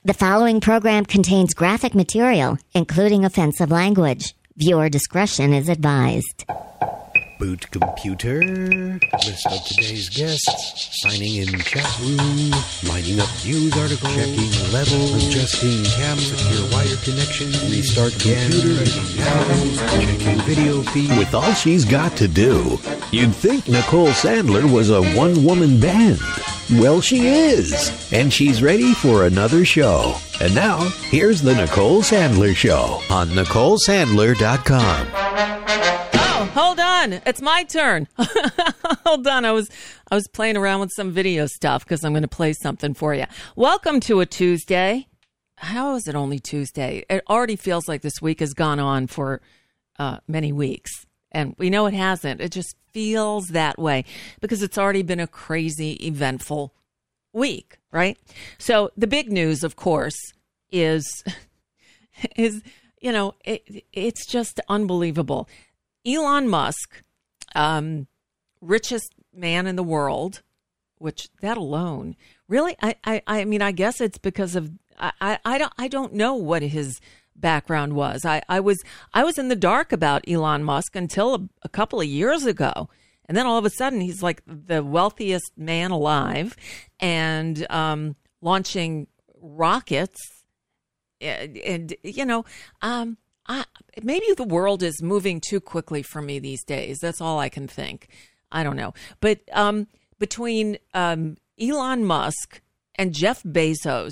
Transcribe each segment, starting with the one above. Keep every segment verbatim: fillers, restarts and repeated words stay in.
The following program contains graphic material, including offensive language. Viewer discretion is advised. Boot computer, list of today's guests, signing in chat room, lining up news article, checking level, adjusting camera, secure wire connection, restart computer, checking video feed. With all she's got to do, you'd think Nicole Sandler was a one-woman band. Well, she is, and she's ready for another show. And now, here's the Nicole Sandler Show on Nicole Sandler dot com. Oh, hold on. It's my turn. Hold on. I was I was playing around with some video stuff because I'm going to play something for you. Welcome to a Tuesday. How is it only Tuesday? It already feels like this week has gone on for uh, many weeks. And we know it hasn't. It just feels that way because it's already been a crazy, eventful week, right? So the big news, of course, is, is you know, it, it's just unbelievable. Elon Musk, um, richest man in the world, which that alone, really, I, I, I mean, I guess it's because of, I, I, I don't, I don't know what his background was. I, I was, I was in the dark about Elon Musk until a, a couple of years ago. And then all of a sudden he's like the wealthiest man alive and, um, launching rockets and, and you know, um, I, maybe the world is moving too quickly for me these days. That's all I can think. I don't know. But, um, between, um, Elon Musk and Jeff Bezos,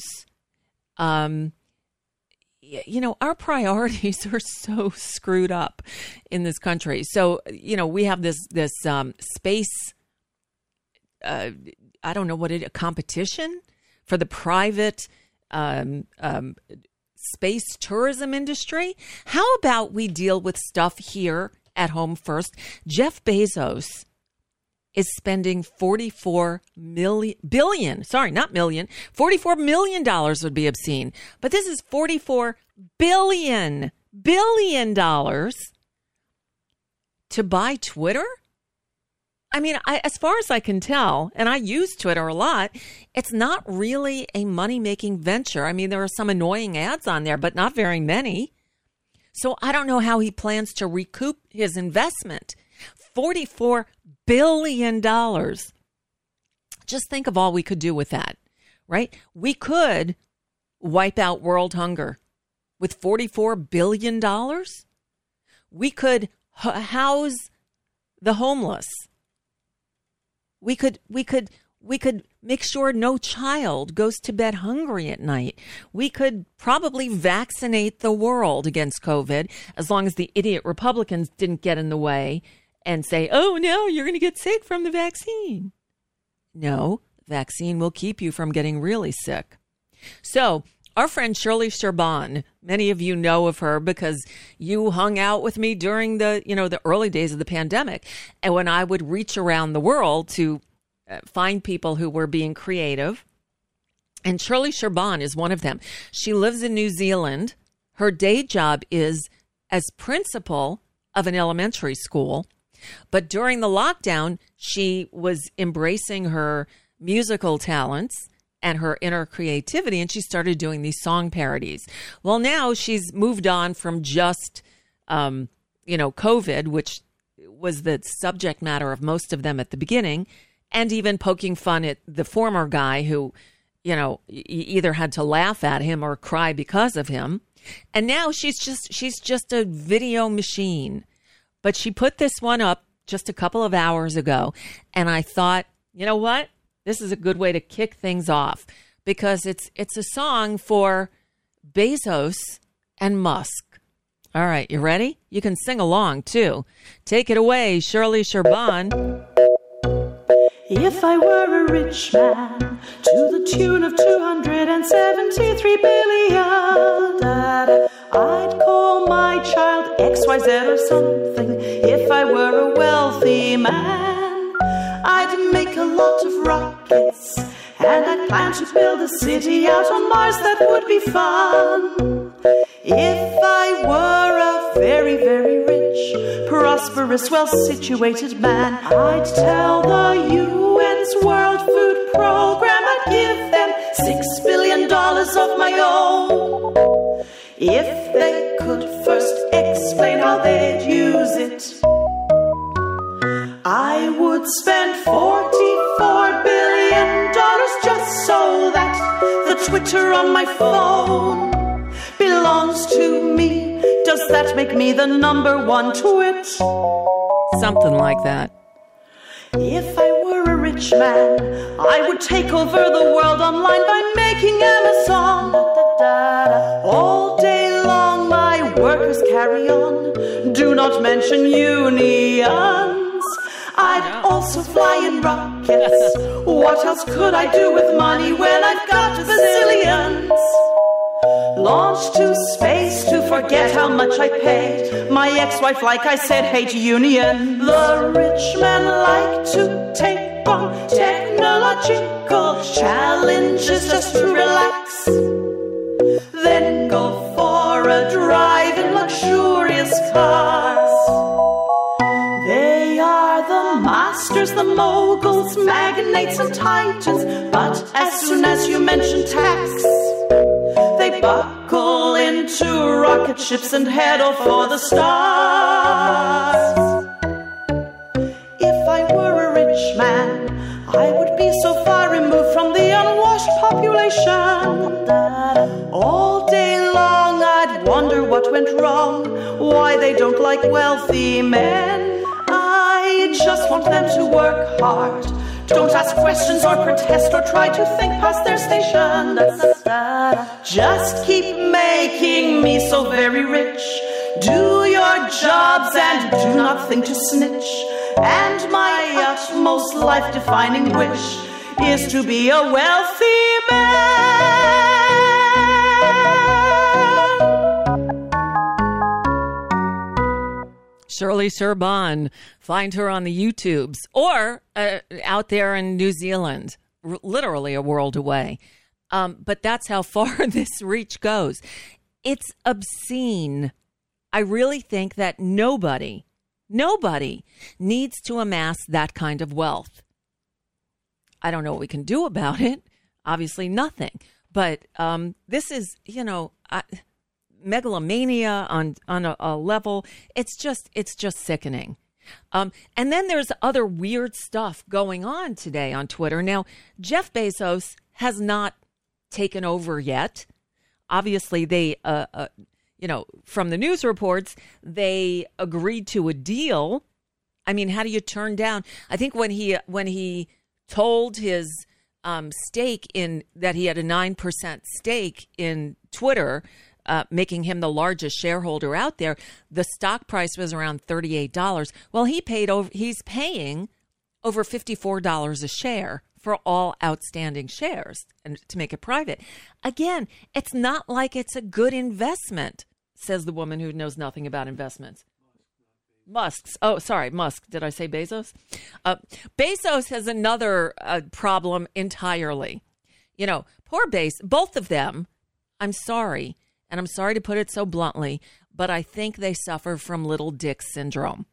um, you know, our priorities are so screwed up in this country. So, you know, we have this this um, space, uh, I don't know what it, a competition for the private um, um, space tourism industry. How about we deal with stuff here at home first? Jeff Bezos is spending forty-four million, billion, sorry, not million, forty-four million dollars would be obscene. But this is forty-four billion, billion dollars to buy Twitter? I mean, I, as far as I can tell, and I use Twitter a lot, it's not really a money-making venture. I mean, there are some annoying ads on there, but not very many. So I don't know how he plans to recoup his investment. forty-four billion dollars. Just think of all we could do with that, right? We could wipe out world hunger with forty-four billion dollars. We could h- house the homeless. We could, we could, we could make sure no child goes to bed hungry at night. We could probably vaccinate the world against COVID as long as the idiot Republicans didn't get in the way and say, oh, no, you're going to get sick from the vaccine. No, vaccine will keep you from getting really sick. So our friend Shirley Sherban, many of you know of her because you hung out with me during the, you know, the early days of the pandemic. And when I would reach around the world to uh, find people who were being creative. And Shirley Sherban is one of them. She lives in New Zealand. Her day job is as principal of an elementary school. But during the lockdown, she was embracing her musical talents and her inner creativity, and she started doing these song parodies. Well, now she's moved on from just, um, you know, COVID, which was the subject matter of most of them at the beginning, and even poking fun at the former guy who, you know, either had to laugh at him or cry because of him. And now she's just she's just a video machine. But she put this one up just a couple of hours ago, and I thought, you know what? This is a good way to kick things off because it's it's a song for Bezos and Musk. All right, you ready? You can sing along, too. Take it away, Shirley Sherban. If I were a rich man to the tune of two hundred seventy-three billion, Dad, I'd call my child X Y Z or something. If I were a wealthy man, I'd make a lot of rockets, and I'd plan to build a city out on Mars. That would be fun. If I were a very, very rich, prosperous, well-situated man, I'd tell the U N's World Food Program I'd give them six billion dollars of of my own. If they could first explain how they'd use it, I would spend forty-four billion dollars just so that the Twitter on my phone belongs to me. Does that make me the number one twit? Something like that. If I were a rich man, I would take over the world online by making Amazon. All day long my workers carry on. Do not mention unions. I'd also fly in rockets. What else could I do with money when I've got bazillions? Launch to space to forget how much I paid. My ex-wife, like I said, hates union. The rich men like to take on technological challenges just to relax, then go for a drive in luxurious cars. They are the masters, the moguls, magnates and titans. But as soon as you mention tax, they buckle into rocket ships and head off for the stars. If I were a rich man, I would be so far removed from the unwashed population. All day long I'd wonder what went wrong, why they don't like wealthy men. I just want them to work hard. Don't ask questions or protest or try to think past their station. Just keep making me so very rich. Do your jobs and do not think to snitch. And my utmost life-defining wish is to be a wealthy man. Shirley Sherban. Find her on the YouTubes or uh, out there in New Zealand, r- literally a world away. Um, but that's how far this reach goes. It's obscene. I really think that nobody, nobody needs to amass that kind of wealth. I don't know what we can do about it. Obviously nothing. But um, this is, you know, I, megalomania on, on a, a level. It's just, it's just sickening. Um, and then there's other weird stuff going on today on Twitter. Now, Jeff Bezos has not taken over yet. Obviously, they, uh, uh, you know, from the news reports, they agreed to a deal. I mean, how do you turn down? I think when he when he told his um, stake in that he had a nine percent stake in Twitter, Uh, making him the largest shareholder out there, the stock price was around thirty-eight dollars. Well, he paid over. He's paying over fifty-four dollars a share for all outstanding shares, and to make it private. Again, it's not like it's a good investment, says the woman who knows nothing about investments. Musk's. Oh, sorry, Musk. Did I say Bezos? Uh, Bezos has another uh, problem entirely. You know, poor Bezos. Both of them. I'm sorry. And I'm sorry to put it so bluntly, but I think they suffer from little dick syndrome.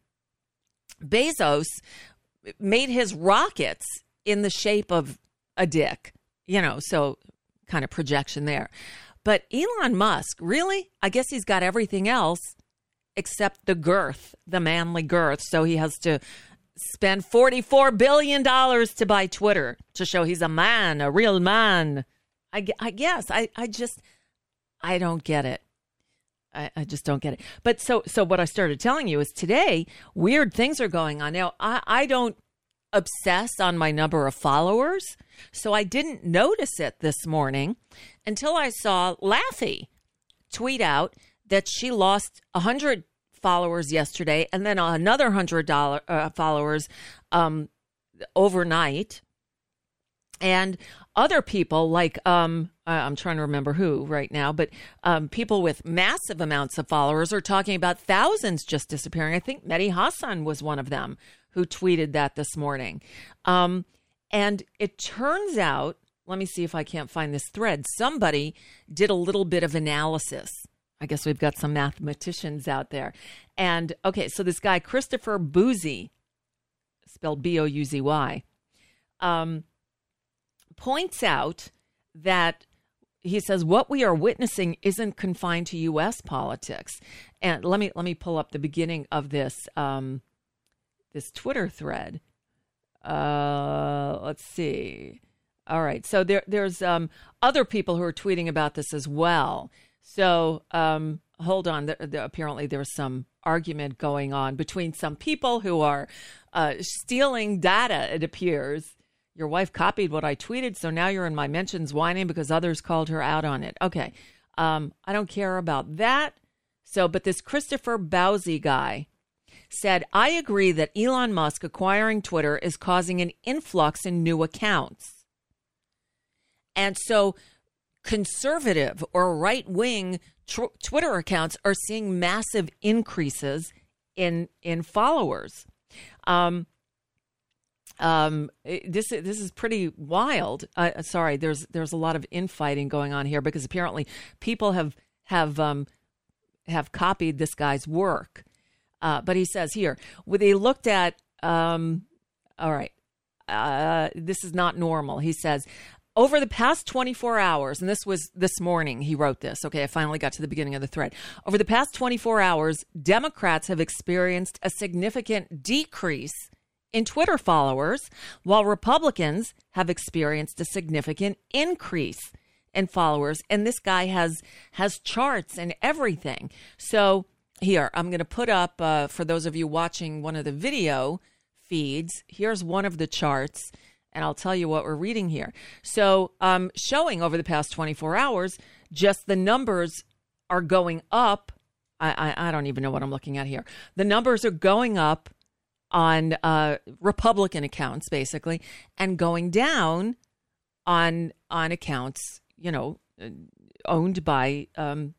Bezos made his rockets in the shape of a dick, you know, so kind of projection there. But Elon Musk, really? I guess he's got everything else except the girth, the manly girth. So he has to spend forty-four billion dollars to buy Twitter to show he's a man, a real man. I, I guess I, I just... I don't get it. I, I just don't get it. But so so what I started telling you is today, weird things are going on. Now, I, I don't obsess on my number of followers, so I didn't notice it this morning until I saw Laffy tweet out that she lost one hundred followers yesterday and then another one hundred dollar, uh, followers um, overnight. And other people like, um, I'm trying to remember who right now, but um, people with massive amounts of followers are talking about thousands just disappearing. I think Mehdi Hassan was one of them who tweeted that this morning. Um, and it turns out, let me see if I can't find this thread. Somebody did a little bit of analysis. I guess we've got some mathematicians out there. And okay, so this guy, Christopher Bouzy, spelled B O U Z Y, um, points out that he says, what we are witnessing isn't confined to U S politics. And let me let me pull up the beginning of this um, this Twitter thread. Uh, let's see. All right. So there there's um, other people who are tweeting about this as well. So um, hold on. There, there, apparently there's some argument going on between some people who are uh, stealing data, it appears. Your wife copied what I tweeted, so now you're in my mentions whining because others called her out on it. Okay. Um, I don't care about that. So, but this Christopher Bowsey guy said, I agree that Elon Musk acquiring Twitter is causing an influx in new accounts. And so conservative or right-wing tr- Twitter accounts are seeing massive increases in in followers. Um, um, this this is pretty wild. Uh, sorry, there's there's a lot of infighting going on here because apparently people have have um, have copied this guy's work. Uh, but he says here, when they looked at, um, all right, uh, this is not normal. He says, over the past twenty-four hours, and this was this morning, he wrote this. Okay, I finally got to the beginning of the thread. Over the past twenty-four hours, Democrats have experienced a significant decrease in Twitter followers, while Republicans have experienced a significant increase in followers. And this guy has has charts and everything. So here, I'm going to put up, uh, for those of you watching one of the video feeds, here's one of the charts. And I'll tell you what we're reading here. So um, showing over the past twenty-four hours, just the numbers are going up. I, I, I don't even know what I'm looking at here. The numbers are going up on uh, Republican accounts, basically, and going down on on accounts, you know, owned by um,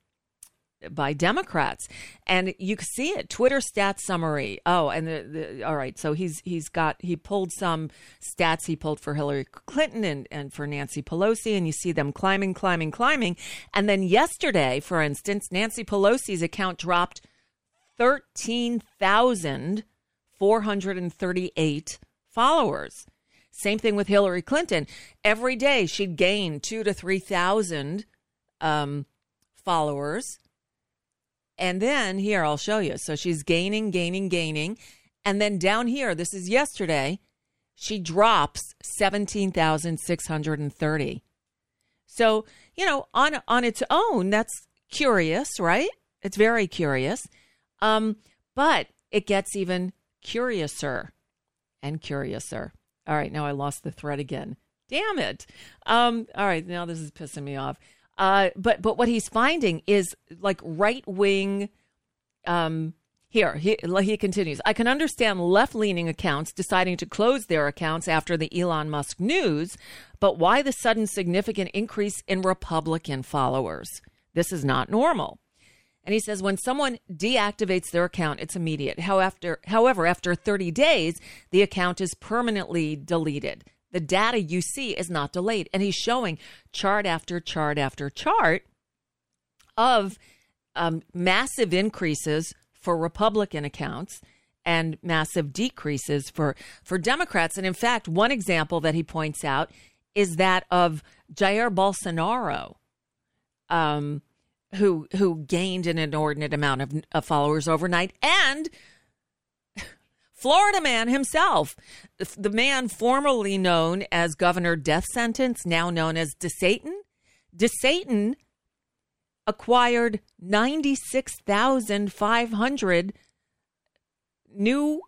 by Democrats. And you can see it. Twitter stats summary. Oh, and the, the all right. So he's he's got he pulled some stats he pulled for Hillary Clinton and, and for Nancy Pelosi, and you see them climbing, climbing, climbing. And then yesterday, for instance, Nancy Pelosi's account dropped thirteen thousand four hundred thirty-eight followers. Same thing with Hillary Clinton. Every day she'd gain two to three thousand um, followers. And then here, I'll show you. So she's gaining, gaining, gaining. And then down here, this is yesterday, she drops seventeen thousand six hundred thirty. So, you know, on on its own, that's curious, right? It's very curious. Um, but it gets even curiouser and curiouser. All right, now I lost the thread again. Damn it. Um, all right, now this is pissing me off. Uh, but but what he's finding is like right-wing, um, here, he, he continues, I can understand left-leaning accounts deciding to close their accounts after the Elon Musk news, but why the sudden significant increase in Republican followers? This is not normal. And he says when someone deactivates their account, it's immediate. However, however, after thirty days, the account is permanently deleted. The data you see is not delayed. And he's showing chart after chart after chart of um, massive increases for Republican accounts and massive decreases for, for Democrats. And in fact, one example that he points out is that of Jair Bolsonaro, um, who who gained an inordinate amount of, of followers overnight, and Florida man himself, the man formerly known as Governor Death Sentence, now known as DeSatan. DeSatan acquired ninety-six thousand five hundred new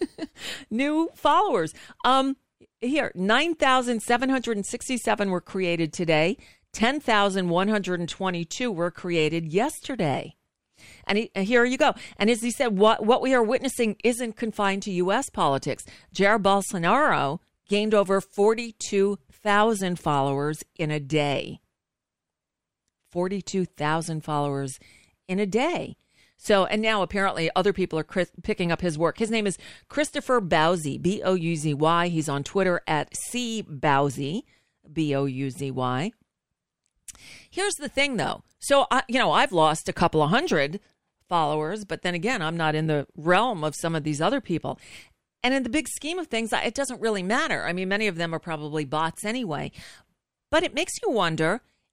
new followers. Um, here, nine thousand seven hundred sixty-seven were created today. ten thousand one hundred twenty-two were created yesterday. And he, here you go. And as he said, what, what we are witnessing isn't confined to U S politics. Jair Bolsonaro gained over forty-two thousand followers in a day. forty-two thousand followers in a day. So, and now apparently other people are Chris, picking up his work. His name is Christopher Bowsey, B O U Z Y. He's on Twitter at C Bowsey, B O U Z Y. Here's the thing, though. So, I, you know, I've lost a couple of hundred followers, but then again, I'm not in the realm of some of these other people. And in the big scheme of things, it doesn't really matter. I mean, many of them are probably bots anyway. But it makes you wonder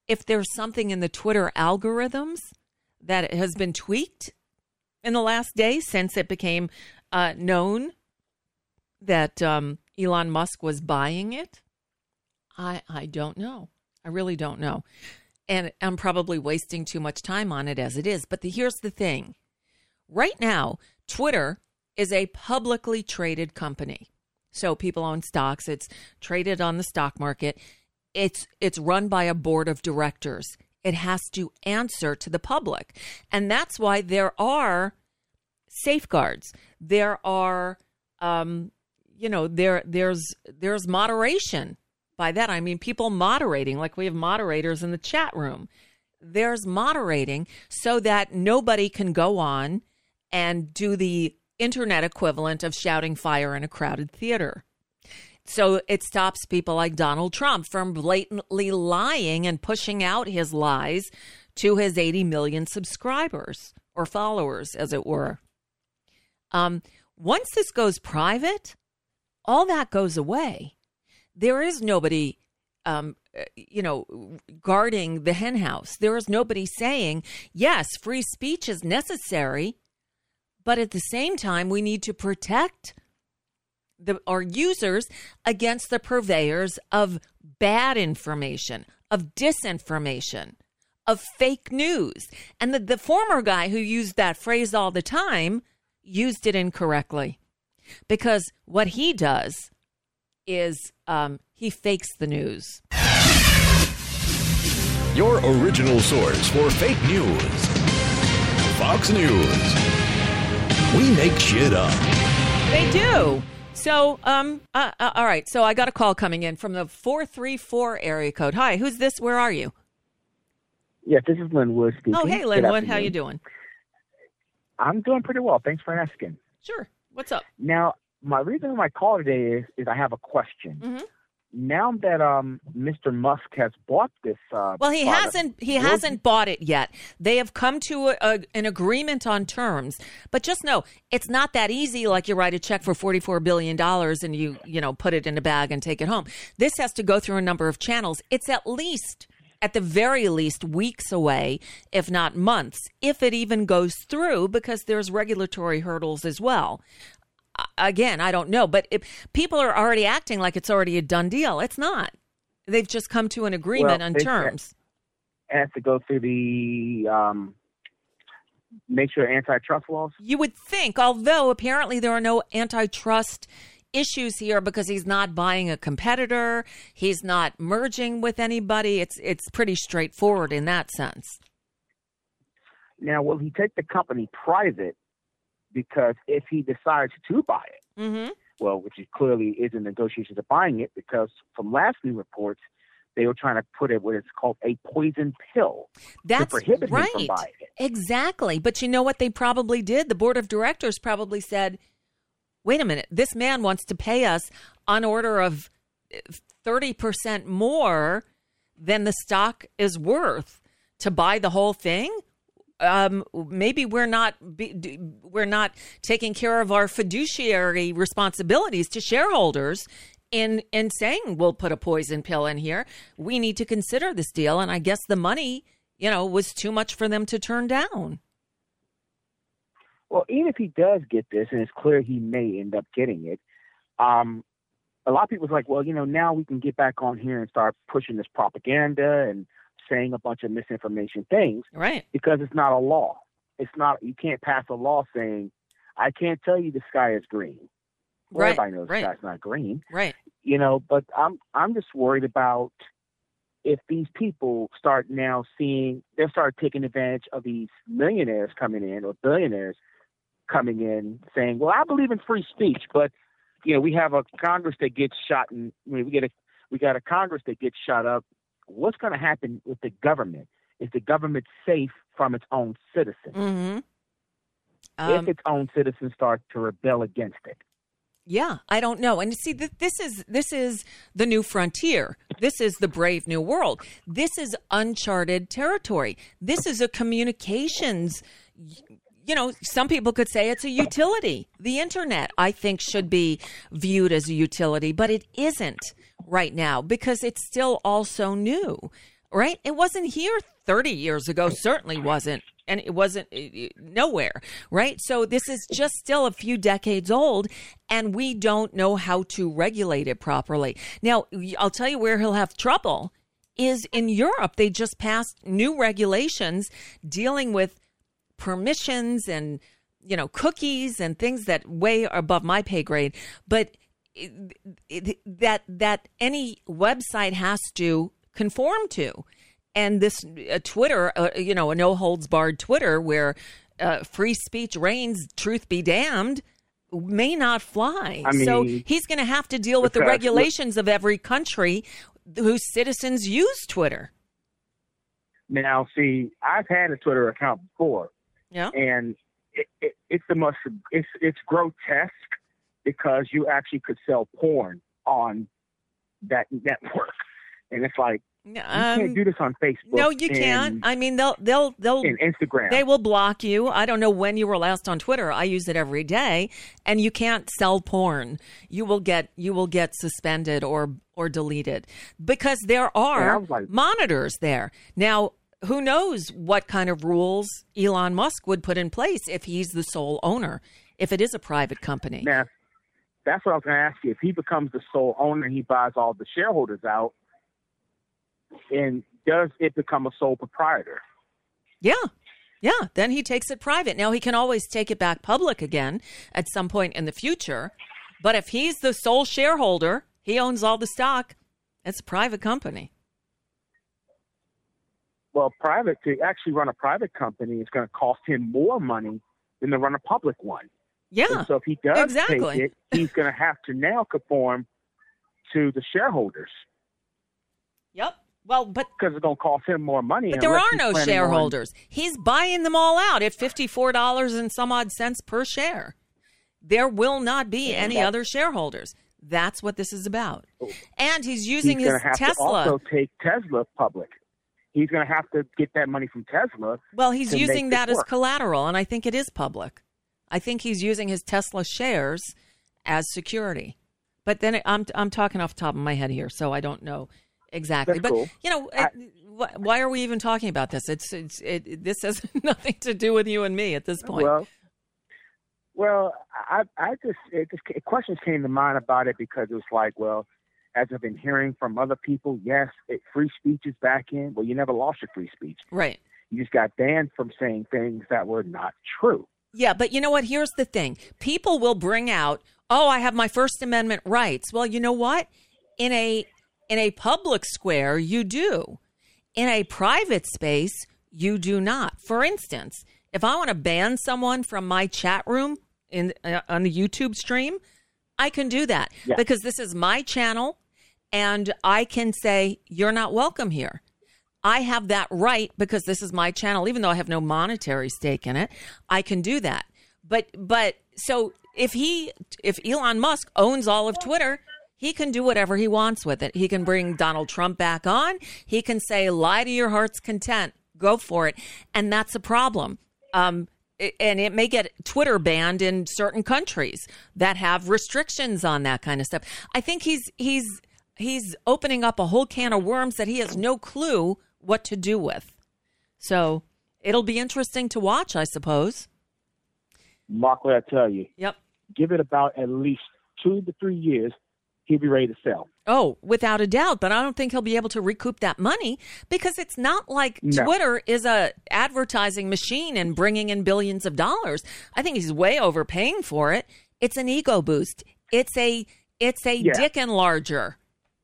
if there's something in the Twitter algorithms that has been tweaked in the last day since it became uh, known that um, Elon Musk was buying it. I I don't know. I really don't know. And I'm probably wasting too much time on it as it is. But the, here's the thing. Right now, Twitter is a publicly traded company. So people own stocks. It's traded on the stock market. It's it's run by a board of directors. It has to answer to the public. And that's why there are safeguards. There are, um, you know, there there's there's moderation. By that, I mean people moderating, like we have moderators in the chat room. There's moderating so that nobody can go on and do the internet equivalent of shouting fire in a crowded theater. So it stops people like Donald Trump from blatantly lying and pushing out his lies to his eighty million subscribers or followers, as it were. Um, once this goes private, all that goes away. There is nobody, um, you know, guarding the hen house. There is nobody saying, yes, free speech is necessary, but at the same time, we need to protect the, our users against the purveyors of bad information, of disinformation, of fake news. And the, the former guy who used that phrase all the time used it incorrectly, because what he does is um, he fakes the news. Your original source for fake news. Fox News. We make shit up. They do. So, um, uh, uh, all right. So I got a call coming in from the four three four area code. Hi, who's this? Where are you? Yes, this is Linwood speaking. Oh, hey, Good Linwood. afternoon. How you doing? I'm doing pretty well. Thanks for asking. Sure. What's up? Now, my reason for my call today is, is I have a question. Mm-hmm. Now that um, Mister Musk has bought this, uh, well, he product, hasn't. He hasn't bought it yet. They have come to a, a, an agreement on terms, but just know it's not that easy. Like you write a check for forty-four billion dollars and you you know put it in a bag and take it home. This has to go through a number of channels. It's at least, at the very least, weeks away, if not months, if it even goes through, because there's regulatory hurdles as well. Again, I don't know, but if people are already acting like it's already a done deal. It's not. They've just come to an agreement well, on they, terms. It has to go through the um, make sure antitrust laws. You would think, although apparently there are no antitrust issues here because he's not buying a competitor, he's not merging with anybody. It's it's pretty straightforward in that sense. Now, will he take the company private? Because if he decides to buy it, mm-hmm. well, which he clearly is in negotiations of buying it, because from last news reports, they were trying to put it what is called a poison pill That's to prohibit right. him from buying it. Exactly. But you know what they probably did? The board of directors probably said, wait a minute, this man wants to pay us on order of thirty percent more than the stock is worth to buy the whole thing. Um, maybe we're not be, we're not taking care of our fiduciary responsibilities to shareholders in in saying we'll put a poison pill in here. We need to consider this deal, and I guess the money, you know, was too much for them to turn down. Well, even if he does get this, and it's clear he may end up getting it, um, a lot of people's like, well, you know, now we can get back on here and start pushing this propaganda and saying a bunch of misinformation things, right? Because it's not a law. It's not. You can't pass a law saying, "I can't tell you the sky is green." Well, right. Everybody knows right. the sky's not green, right? You know. But I'm I'm just worried about if these people start now seeing they start taking advantage of these millionaires coming in or billionaires coming in, saying, "Well, I believe in free speech, but you know, we have a Congress that gets shot, and we get a we got a Congress that gets shot up." What's going to happen with the government? Is the government safe from its own citizens? Mm-hmm. Um, if its own citizens start to rebel against it? Yeah, I don't know. And see, th- this is this is the new frontier. This is the brave new world. This is uncharted territory. This is a communications. You know, some people could say it's a utility. The internet, I think, should be viewed as a utility, but it isn't right now because it's still all so new. right? It wasn't here thirty years ago, certainly wasn't. And it wasn't nowhere, right? So this is just still a few decades old, and we don't know how to regulate it properly. Now, I'll tell you where he'll have trouble is in Europe. They just passed new regulations dealing with permissions and, you know, cookies and things that way above my pay grade. But it, it, that that any website has to conform to. And this uh, Twitter, uh, you know, a no holds barred Twitter where uh, free speech reigns, truth be damned, may not fly. I mean, so he's going to have to deal with the regulations of every country whose citizens use Twitter. Now, see, I've had a Twitter account before. Yeah. And it, it, it's the most, it's, it's grotesque because you actually could sell porn on that network. And it's like, you Um, can't do this on Facebook. No, you and, can't. I mean, they'll they'll they'll and Instagram. They will block you. I don't know when you were last on Twitter. I use it every day, and you can't sell porn. You will get you will get suspended or or deleted because there are like, monitors there. Now, who knows what kind of rules Elon Musk would put in place if he's the sole owner, if it is a private company. Now, that's what I was going to ask you. If he becomes the sole owner, he buys all the shareholders out. And does it become a sole proprietor? Yeah. Yeah. Then he takes it private. Now, he can always take it back public again at some point in the future. But if he's the sole shareholder, he owns all the stock. It's a private company. Well, private, to actually run a private company is going to cost him more money than to run a public one. Yeah. And so if he does exactly. take it, he's going to have to now conform to the shareholders. Yep. Well, but because it's going to cost him more money. But there are no shareholders. On... He's buying them all out at fifty-four dollars and some odd cents per share. There will not be yeah, any other shareholders. That's what this is about. And he's using he's his have Tesla. To also take Tesla public. He's going to have to get that money from Tesla. Well, he's using that as collateral, and I think it is public. I think he's using his Tesla shares as security. But then I'm I'm talking off the top of my head here, so I don't know. Exactly. That's but, cool. you know, I, it, why are we even talking about this? It's, it's it, this has nothing to do with you and me at this point. Well, well, I, I just, it just, questions came to mind about it because it was like, well, as I've been hearing from other people, yes, it, free speech is back in. Well, you never lost your free speech. Right. You just got banned from saying things that were not true. Yeah, but you know what? Here's the thing. People will bring out, oh, I have my First Amendment rights. Well, you know what? In a In a public square, you do. In a private space, you do not. For instance, if I want to ban someone from my chat room in uh, on the YouTube stream, I can do that yeah. because this is my channel, and I can say, you're not welcome here. I have that right because this is my channel, even though I have no monetary stake in it. I can do that. But but so if he if Elon Musk owns all of Twitter, he can do whatever he wants with it. He can bring Donald Trump back on. He can say, lie to your heart's content. Go for it. And that's a problem. Um, and it may get Twitter banned in certain countries that have restrictions on that kind of stuff. I think he's he's he's opening up a whole can of worms that he has no clue what to do with. So it'll be interesting to watch, I suppose. Mark, what I tell you. Yep. Give it about at least two to three years. He'll be ready to sell. Oh, without a doubt. But I don't think he'll be able to recoup that money because it's not like no. Twitter is a advertising machine and bringing in billions of dollars. I think he's way overpaying for it. It's an ego boost. It's a it's a yeah. dick enlarger.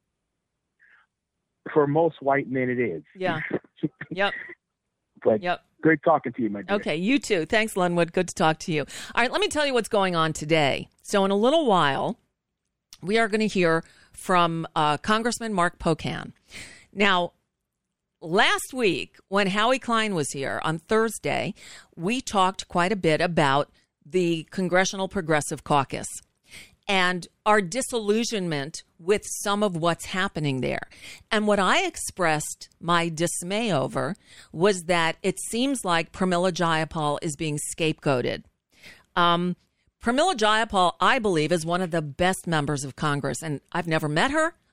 For most white men, it is. Yeah. Yep. But yep. Great talking to you, my dear. Okay, you too. Thanks, Lenwood. Good to talk to you. All right, let me tell you what's going on today. So in a little while, we are going to hear from uh, Congressman Mark Pocan. Now, last week when Howie Klein was here on Thursday, we talked quite a bit about the Congressional Progressive Caucus and our disillusionment with some of what's happening there. And what I expressed my dismay over was that it seems like Pramila Jayapal is being scapegoated. Um, Pramila Jayapal, I believe, is one of the best members of Congress, and I've never met her.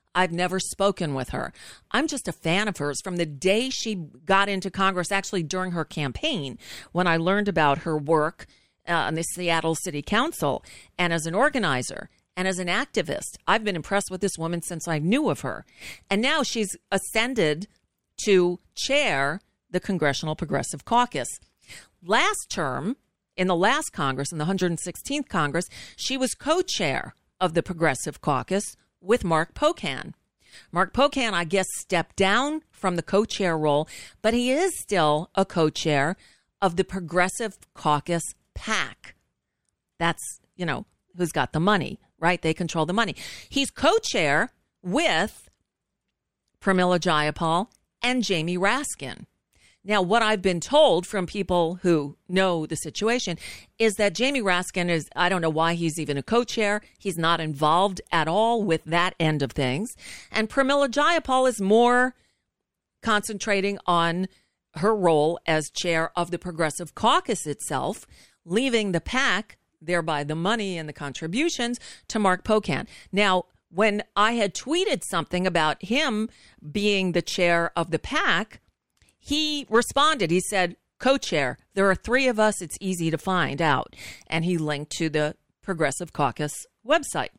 I've never spoken with her. I'm just a fan of hers from the day she got into Congress, actually during her campaign, when I learned about her work uh, on the Seattle City Council and as an organizer and as an activist. I've been impressed with this woman since I knew of her. And now she's ascended to chair the Congressional Progressive Caucus. Last term, in the last Congress, in the one hundred sixteenth Congress, she was co-chair of the Progressive Caucus with Mark Pocan. Mark Pocan, I guess, stepped down from the co-chair role, but he is still a co-chair of the Progressive Caucus PAC. That's, you know, who's got the money, right? They control the money. He's co-chair with Pramila Jayapal and Jamie Raskin. Now, what I've been told from people who know the situation is that Jamie Raskin is, I don't know why he's even a co-chair. He's not involved at all with that end of things. And Pramila Jayapal is more concentrating on her role as chair of the Progressive Caucus itself, leaving the PAC, thereby the money and the contributions, to Mark Pocan. Now, when I had tweeted something about him being the chair of the PAC, he responded. He said, co-chair, there are three of us. It's easy to find out. And he linked to the Progressive Caucus website.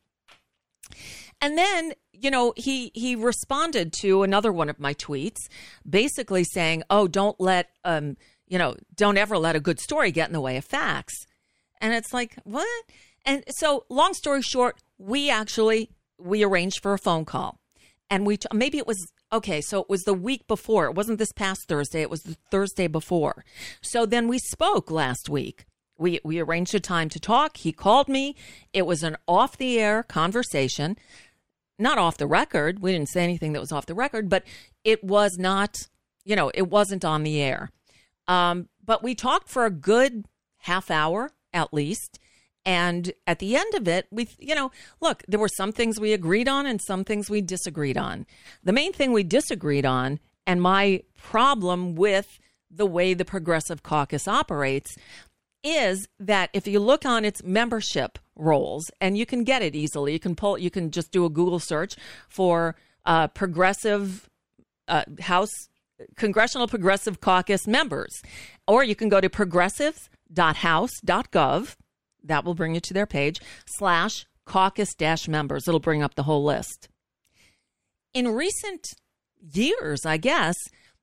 And then, you know, he he responded to another one of my tweets, basically saying, oh, don't let, um, you know, don't ever let a good story get in the way of facts. And it's like, what? And so long story short, we actually, we arranged for a phone call. And we, t- maybe it was, okay, so it was the week before. It wasn't this past Thursday. It was the Thursday before. So then we spoke last week. We we arranged a time to talk. He called me. It was an off-the-air conversation, not off the record. We didn't say anything that was off the record, but it was not, you know, it wasn't on the air. Um, but we talked for a good half hour at least. And at the end of it, we, you know, look, there were some things we agreed on and some things we disagreed on. The main thing we disagreed on, and my problem with the way the Progressive Caucus operates, is that if you look on its membership rolls, and you can get it easily, you can pull, you can just do a Google search for uh, Progressive uh, House, Congressional Progressive Caucus members, or you can go to progressives dot house dot gov. That will bring you to their page, slash caucus dash members. It'll bring up the whole list. In recent years, I guess,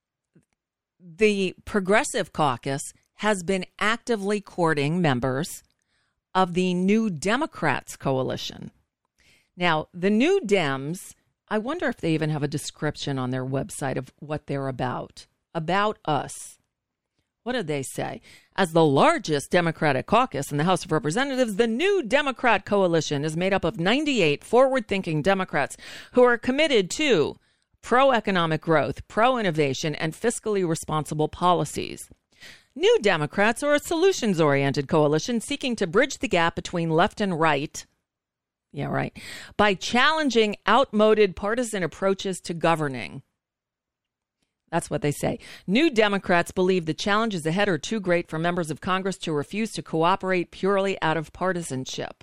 the Progressive Caucus has been actively courting members of the New Democrats coalition. Now, the New Dems, I wonder if they even have a description on their website of what they're about. About us. What did they say? As the largest Democratic caucus in the House of Representatives, the New Democrat coalition is made up of ninety-eight forward-thinking Democrats who are committed to pro-economic growth, pro-innovation, and fiscally responsible policies. New Democrats are a solutions-oriented coalition seeking to bridge the gap between left and right, yeah, right, by challenging outmoded partisan approaches to governing. That's what they say. New Democrats believe the challenges ahead are too great for members of Congress to refuse to cooperate purely out of partisanship.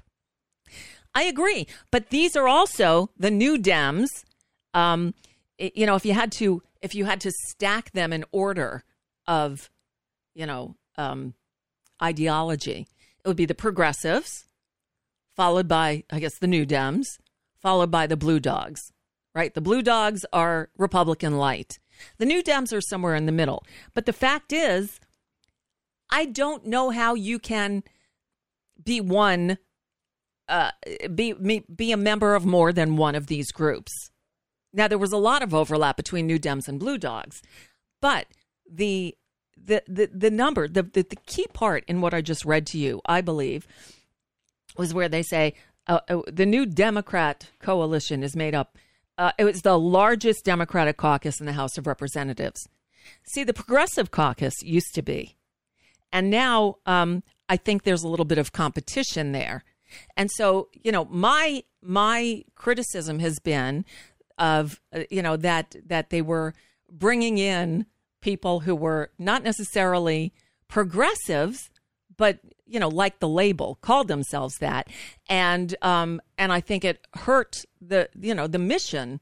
I agree. But these are also the New Dems. Um, you know, if you had to, if you had to stack them in order of, you know, um, ideology, it would be the Progressives, followed by, I guess, the New Dems, followed by the Blue Dogs, right? The Blue Dogs are Republican light. The New Dems are somewhere in the middle. But the fact is, I don't know how you can be one, uh, be, be a member of more than one of these groups. Now, there was a lot of overlap between New Dems and Blue Dogs, but the the the, the number, the, the the key part in what I just read to you, I believe, was where they say uh, uh, the New Democrat coalition is made up. Uh, it was the largest Democratic caucus in the House of Representatives. See, the Progressive Caucus used to be. And now um, I think there's a little bit of competition there. And so, you know, my my criticism has been of, uh, you know, that that they were bringing in people who were not necessarily progressives, but, you know, like the label, called themselves that. And um, and I think it hurt the, you know, the mission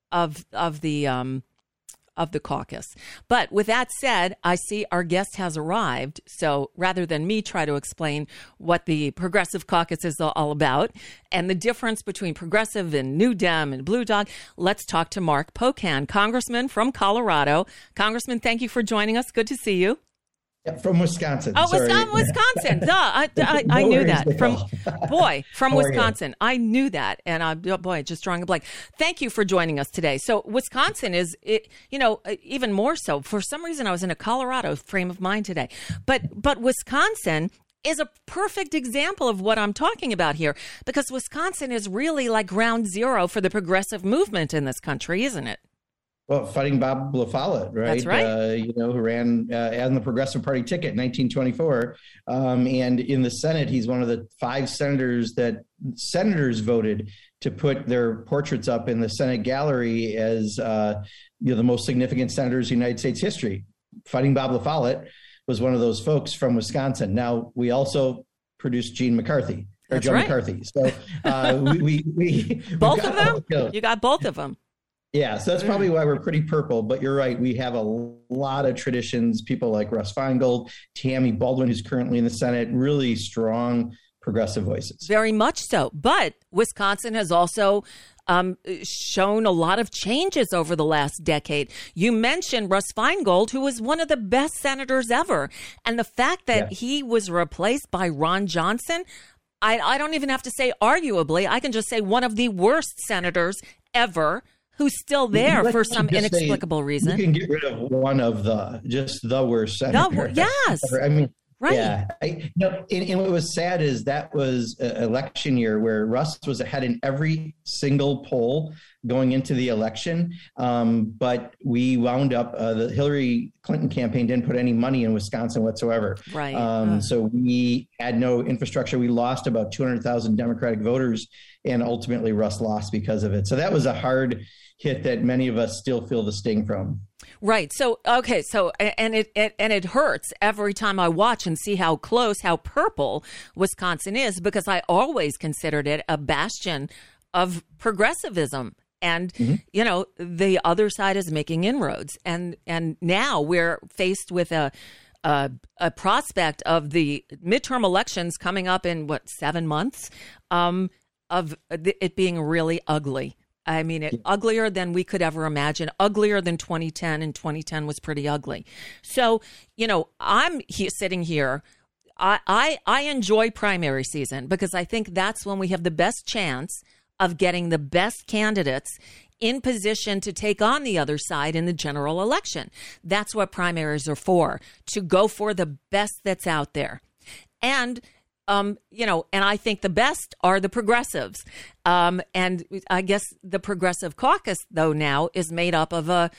of of the um, of the caucus. But with that said, I see our guest has arrived. So rather than me try to explain what the Progressive Caucus is all about and the difference between progressive and New Dem and Blue Dog, let's talk to Mark Pocan, Congressman from Colorado. Congressman, thank you for joining us. Good to see you. From Wisconsin. Oh, Sorry. Wisconsin, Wisconsin. Duh. I, I, No I knew worries, that. From boy, from How are you? Wisconsin. I knew that. And I, oh boy, just drawing a blank. Thank you for joining us today. So Wisconsin is, it, you know, even more so. For some reason, I was in a Colorado frame of mind today. But, but Wisconsin is a perfect example of what I'm talking about here, because Wisconsin is really like ground zero for the progressive movement in this country, isn't it? Well, fighting Bob LaFollette, right? That's right. Uh, you know, who ran uh, on the Progressive Party ticket in nineteen twenty-four. Um, and in the Senate, he's one of the five senators that senators voted to put their portraits up in the Senate gallery as uh, you know, the most significant senators in United States history. Fighting Bob LaFollette was one of those folks from Wisconsin. Now, we also produced Gene McCarthy, or That's Joe right. McCarthy. So uh, we, we, we Both got, of them? you know, You got both of them. Yeah, so that's probably why we're pretty purple. But you're right. We have a lot of traditions, people like Russ Feingold, Tammy Baldwin, who's currently in the Senate, really strong progressive voices. Very much so. But Wisconsin has also um, shown a lot of changes over the last decade. You mentioned Russ Feingold, who was one of the best senators ever. And the fact that Yeah. he was replaced by Ron Johnson, I, I don't even have to say arguably. I can just say one of the worst senators ever, who's still there Let's for some just say inexplicable reason. You can get rid of one of the, just the worst senator. wor- yes. I mean, Right. yeah. I, no, and, and what was sad is that was an election year where Russ was ahead in every single poll going into the election. Um, but we wound up, uh, the Hillary Clinton campaign didn't put any money in Wisconsin whatsoever. Right. Um, Ugh. so we had no infrastructure. We lost about two hundred thousand Democratic voters, and ultimately Russ lost because of it. So that was a hard hit that many of us still feel the sting from. Right. So, okay. So, and it, it and it hurts every time I watch and see how close, how purple Wisconsin is, because I always considered it a bastion of progressivism. And, Mm-hmm. you know, the other side is making inroads. And, and now we're faced with a, a, a prospect of the midterm elections coming up in what, seven months, um, of it being really ugly. I mean, it uglier than we could ever imagine, uglier than twenty ten, and twenty ten was pretty ugly. So, you know, I'm he, sitting here. I, I I enjoy primary season because I think that's when we have the best chance of getting the best candidates in position to take on the other side in the general election. That's what primaries are for, to go for the best that's out there. And Um, you know, and I think the best are the progressives. Um, and I guess the Progressive Caucus, though, now is made up of a,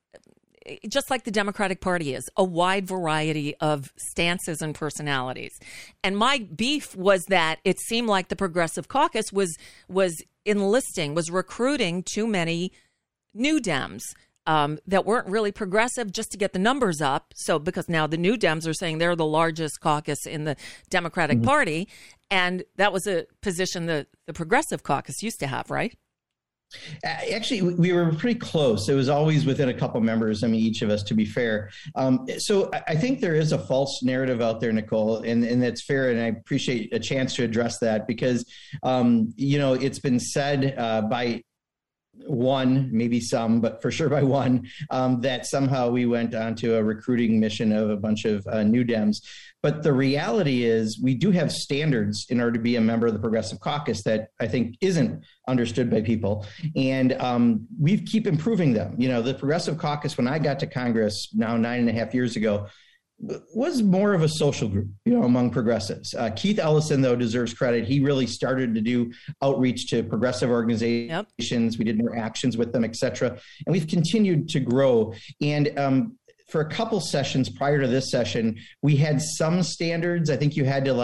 just like the Democratic Party is, a wide variety of stances and personalities. And my beef was that it seemed like the Progressive Caucus was, was enlisting, was recruiting too many new Dems. Um, that weren't really progressive just to get the numbers up. So because now the New Dems are saying they're the largest caucus in the Democratic mm-hmm. Party. And that was a position that the Progressive Caucus used to have, right? Actually, we were pretty close. It was always within a couple members, I mean, each of us, to be fair. Um, so I think there is a false narrative out there, Nicole, and, and that's fair. And I appreciate a chance to address that because, um, you know, it's been said uh, by one, maybe some, but for sure by one, um, that somehow we went onto a recruiting mission of a bunch of uh, new Dems. But the reality is we do have standards in order to be a member of the Progressive Caucus that I think isn't understood by people. And um, we keep improving them. You know, the Progressive Caucus, when I got to Congress now nine and a half years ago, was more of a social group, you know, among progressives. Uh, Keith Ellison, though, deserves credit. He really started to do outreach to progressive organizations. Yep. We did more actions with them, et cetera. And we've continued to grow. And um, for a couple sessions prior to this session, we had some standards. I think you had to like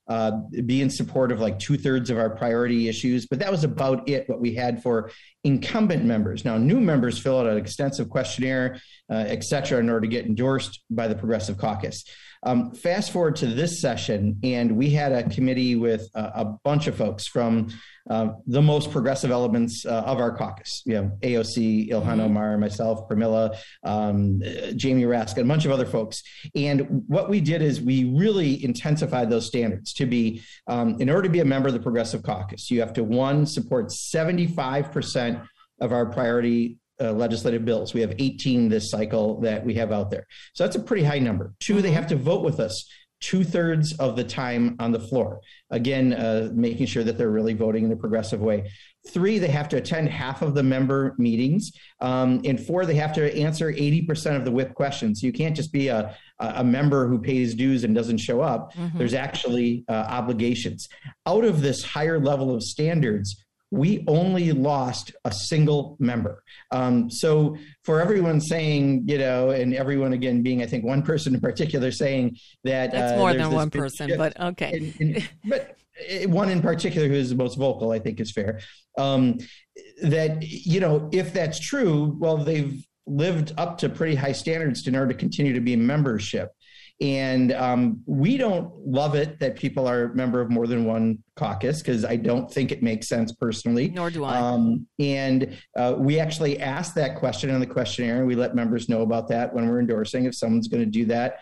uh, be in support of like two thirds of our priority issues. But that was about it, what we had for incumbent members. Now, new members fill out an extensive questionnaire, uh, et cetera, in order to get endorsed by the Progressive Caucus. Um, fast forward to this session, and we had a committee with a, a bunch of folks from uh, the most progressive elements uh, of our caucus. You know, A O C, Ilhan mm-hmm. Omar, myself, Pramila, um, uh, Jamie Raskin, a bunch of other folks. And what we did is we really intensified those standards to be, um, in order to be a member of the Progressive Caucus, you have to, one, support seventy-five percent of our priority Uh, legislative bills. We have eighteen this cycle that we have out there. So that's a pretty high number. Two, they have to vote with us two thirds of the time on the floor. Again, uh, making sure that they're really voting in a progressive way. Three, they have to attend half of the member meetings. Um, and four, they have to answer eighty percent of the whip questions. You can't just be a, a member who pays dues and doesn't show up. Mm-hmm. There's actually uh, obligations. Out of this higher level of standards, we only lost a single member. Um, so for everyone saying, you know, and everyone, again, being, I think, one person in particular saying that— That's uh, more than one person, shift. But okay. And, and, but one in particular who is the most vocal, I think is fair. Um, that, you know, if that's true, well, they've lived up to pretty high standards in order to continue to be in membership. And um, we don't love it that people are a member of more than one caucus, because I don't think it makes sense personally. Nor do I. Um, and uh, we actually asked that question in the questionnaire, and we let members know about that when we're endorsing, if someone's going to do that.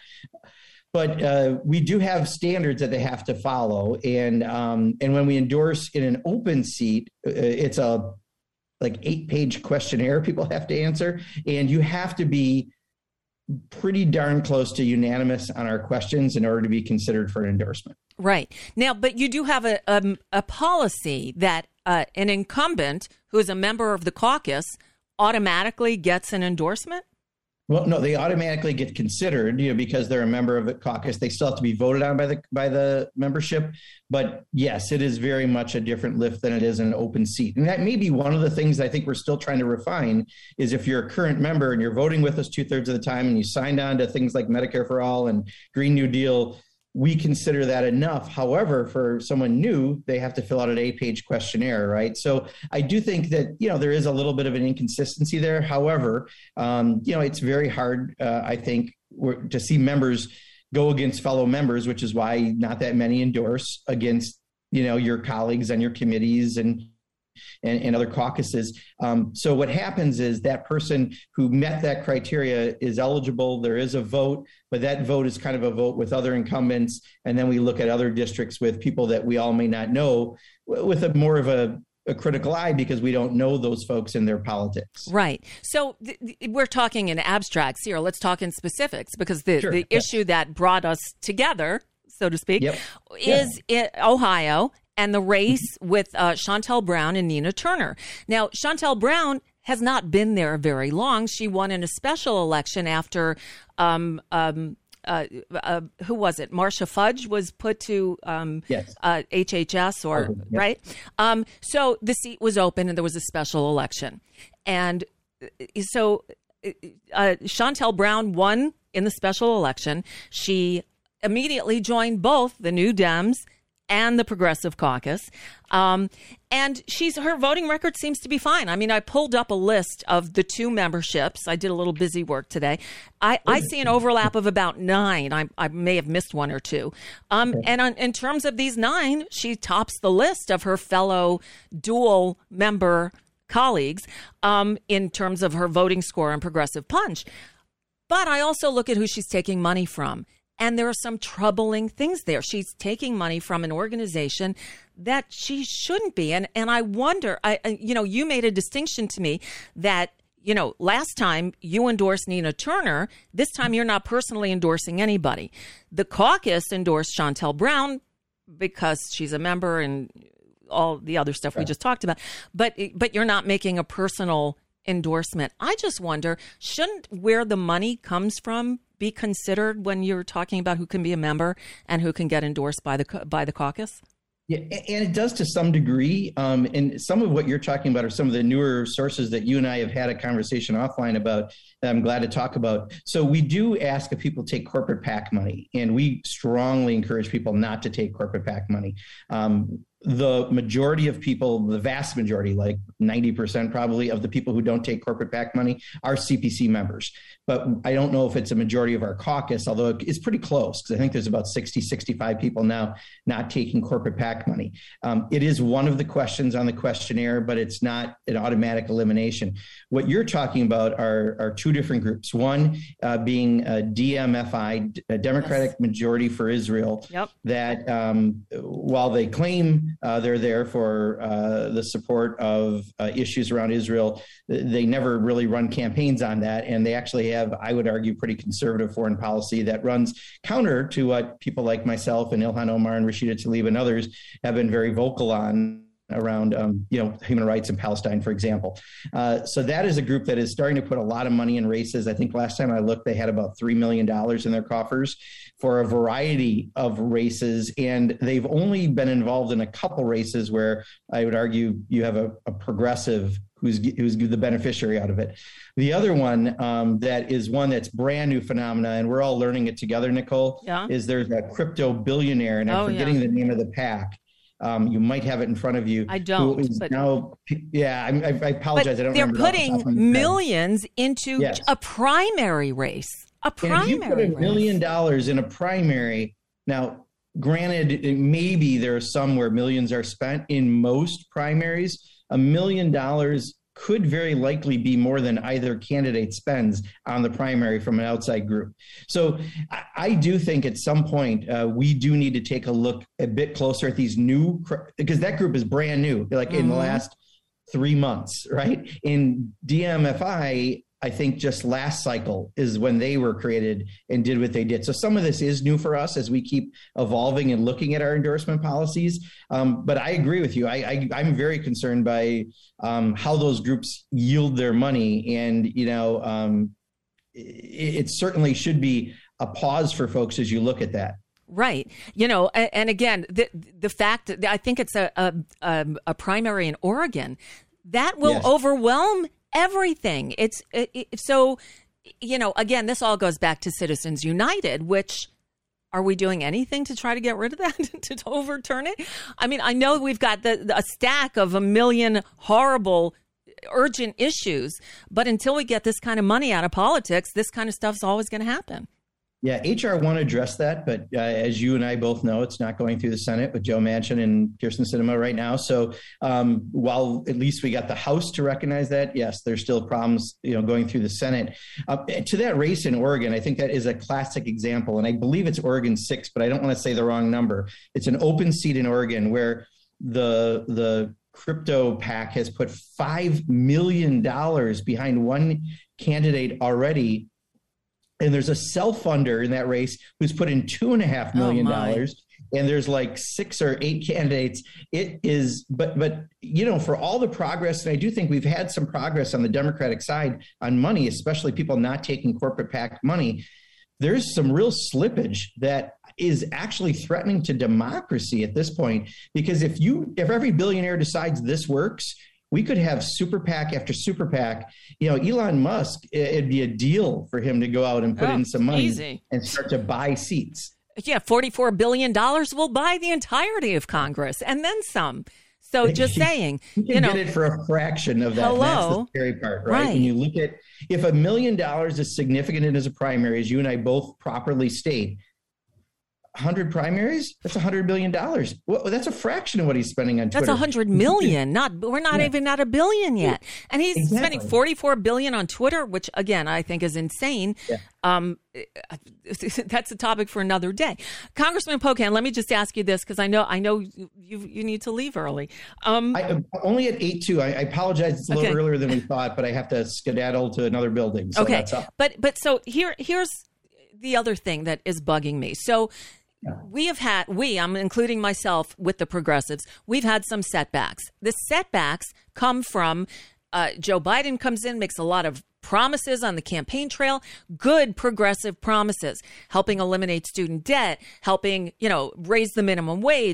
But uh, we do have standards that they have to follow. And um, and when we endorse in an open seat, it's a like eight-page questionnaire people have to answer, and you have to be pretty darn close to unanimous on our questions in order to be considered for an endorsement. Right. Now, but you do have a a, a policy that uh, an incumbent who is a member of the caucus automatically gets an endorsement? Well, no, they automatically get considered, you know, because they're a member of the caucus. They still have to be voted on by the by the membership. But yes, it is very much a different lift than it is in an open seat. And that may be one of the things I think we're still trying to refine is if you're a current member and you're voting with us two thirds of the time and you signed on to things like Medicare for All and Green New Deal, we consider that enough. However, for someone new, they have to fill out an eight-page questionnaire, right? So I do think that, you know, there is a little bit of an inconsistency there. However, um, you know, it's very hard, uh, I think, to see members go against fellow members, which is why not that many endorse against, you know, your colleagues on your committees and And, and other caucuses. Um, so what happens is that person who met that criteria is eligible. There is a vote, but that vote is kind of a vote with other incumbents. And then we look at other districts with people that we all may not know with a more of a, a critical eye because we don't know those folks in their politics. Right. So th- th- we're talking in abstracts here. Let's talk in specifics because the, sure, the yeah. issue that brought us together, so to speak, yep. is yeah. in Ohio and the race with uh, Shontel Brown and Nina Turner. Now, Shontel Brown has not been there very long. She won in a special election after, um, um, uh, uh, who was it? Marcia Fudge was put to um, yes. uh, H H S, or okay, yep. right? Um, so the seat was open and there was a special election. And so uh, Shontel Brown won in the special election. She immediately joined both the New Dems and the Progressive Caucus. Um, and she's her voting record seems to be fine. I mean, I pulled up a list of the two memberships. I did a little busy work today. I, I see an overlap of about nine. I, I may have missed one or two. Um, okay. And on, in terms of these nine, she tops the list of her fellow dual member colleagues um, in terms of her voting score on Progressive Punch. But I also look at who she's taking money from. And there are some troubling things there. She's taking money from an organization that she shouldn't be. And and I wonder, I you know, you made a distinction to me that, you know, last time you endorsed Nina Turner. This time you're not personally endorsing anybody. The caucus endorsed Shontel Brown because she's a member and all the other stuff right. we just talked about. But but you're not making a personal endorsement. I just wonder, shouldn't where the money comes from be considered when you're talking about who can be a member and who can get endorsed by the by the caucus? Yeah, and it does to some degree. Um, and some of what you're talking about are some of the newer sources that you and I have had a conversation offline about that I'm glad to talk about. So we do ask if people take corporate PAC money, and we strongly encourage people not to take corporate PAC money. Um, the majority of people, the vast majority, like ninety percent probably of the people who don't take corporate PAC money are C P C members. But I don't know if it's a majority of our caucus, although it's pretty close, because I think there's about sixty, sixty-five people now not taking corporate PAC money. Um, it is one of the questions on the questionnaire, but it's not an automatic elimination. What you're talking about are, are two different groups. One uh, being a D M F I, a Democratic yes. Majority for Israel, yep. that um, while they claim uh, they're there for uh, the support of uh, issues around Israel, they never really run campaigns on that. And they actually have, I would argue, pretty conservative foreign policy that runs counter to what people like myself and Ilhan Omar and Rashida Tlaib and others have been very vocal on around, um, you know, human rights in Palestine, for example. Uh, so that is a group that is starting to put a lot of money in races. I think last time I looked, they had about three million dollars in their coffers for a variety of races. And they've only been involved in a couple races where I would argue you have a, a progressive who's who's the beneficiary out of it. The other one um, that is one that's brand new phenomena, and we're all learning it together, Nicole, yeah. is there's a crypto billionaire, and I'm oh, forgetting yeah. the name of the PAC. Um, you might have it in front of you. I don't. But, now, yeah, I, I apologize. But I don't they're remember. They're putting millions into yes. a primary race. A primary and if you put a million race. dollars in a primary, now, granted, maybe there are some where millions are spent. In most primaries, a million dollars could very likely be more than either candidate spends on the primary from an outside group. So I, I do think at some point uh, we do need to take a look a bit closer at these new, because that group is brand new, like mm-hmm. in the last three months, right? In D M F I, I think just last cycle is when they were created and did what they did. So some of this is new for us as we keep evolving and looking at our endorsement policies. Um, but I agree with you. I, I, I'm very concerned by um, how those groups yield their money. And, you know, um, it, it certainly should be a pause for folks as you look at that. Right. You know, and, and again, the the fact that I think it's a, a, a primary in Oregon that will yes. overwhelm everything. It's it, it, so, you know, again, this all goes back to Citizens United, which are we doing anything to try to get rid of that, to, to overturn it? I mean, I know we've got the, the a stack of a million horrible, urgent issues, but until we get this kind of money out of politics, this kind of stuff's always going to happen. Yeah, H R one addressed that, but uh, as you and I both know, it's not going through the Senate with Joe Manchin and Kyrsten Sinema right now. So um, while at least we got the House to recognize that, yes, there's still problems, you know, going through the Senate. Uh, to that race in Oregon, I think that is a classic example, and I believe it's Oregon six, but I don't want to say the wrong number. It's an open seat in Oregon where the the crypto PAC has put five million dollars behind one candidate already. And there's a self-funder in that race who's put in two and a half million dollars. Oh and there's like six or eight candidates. It is, but, but, you know, for all the progress, and I do think we've had some progress on the Democratic side on money, especially people not taking corporate PAC money. There's some real slippage that is actually threatening to democracy at this point, because if you, if every billionaire decides this works, we could have super PAC after super PAC. You know, Elon Musk, it'd be a deal for him to go out and put oh, in some money easy. and start to buy seats. Yeah, forty-four billion dollars will buy the entirety of Congress and then some. So just saying, you can you know, get it for a fraction of that. Hello? That's the scary part, right? right? When you look at, if a million dollars is significant as a primary, as you and I both properly state, one hundred primaries, that's one hundred billion dollars. Well, that's a fraction of what he's spending on Twitter. That's one hundred million. Not we're not yeah. even at a billion yet. And he's exactly. spending forty-four billion on Twitter, which again, I think is insane. Yeah. Um, that's a topic for another day. Congressman Pocan, let me just ask you this, because I know I know you you need to leave early. Um, I, only at eight two. I, I apologize. It's a little okay. earlier than we thought, but I have to skedaddle to another building. So okay. that's up. But but so here here's the other thing that is bugging me. So yeah. we have had, we, I'm including myself with the progressives, we've had some setbacks. The setbacks come from uh, Joe Biden comes in, makes a lot of promises on the campaign trail, good progressive promises, helping eliminate student debt, helping, you know, raise the minimum wage,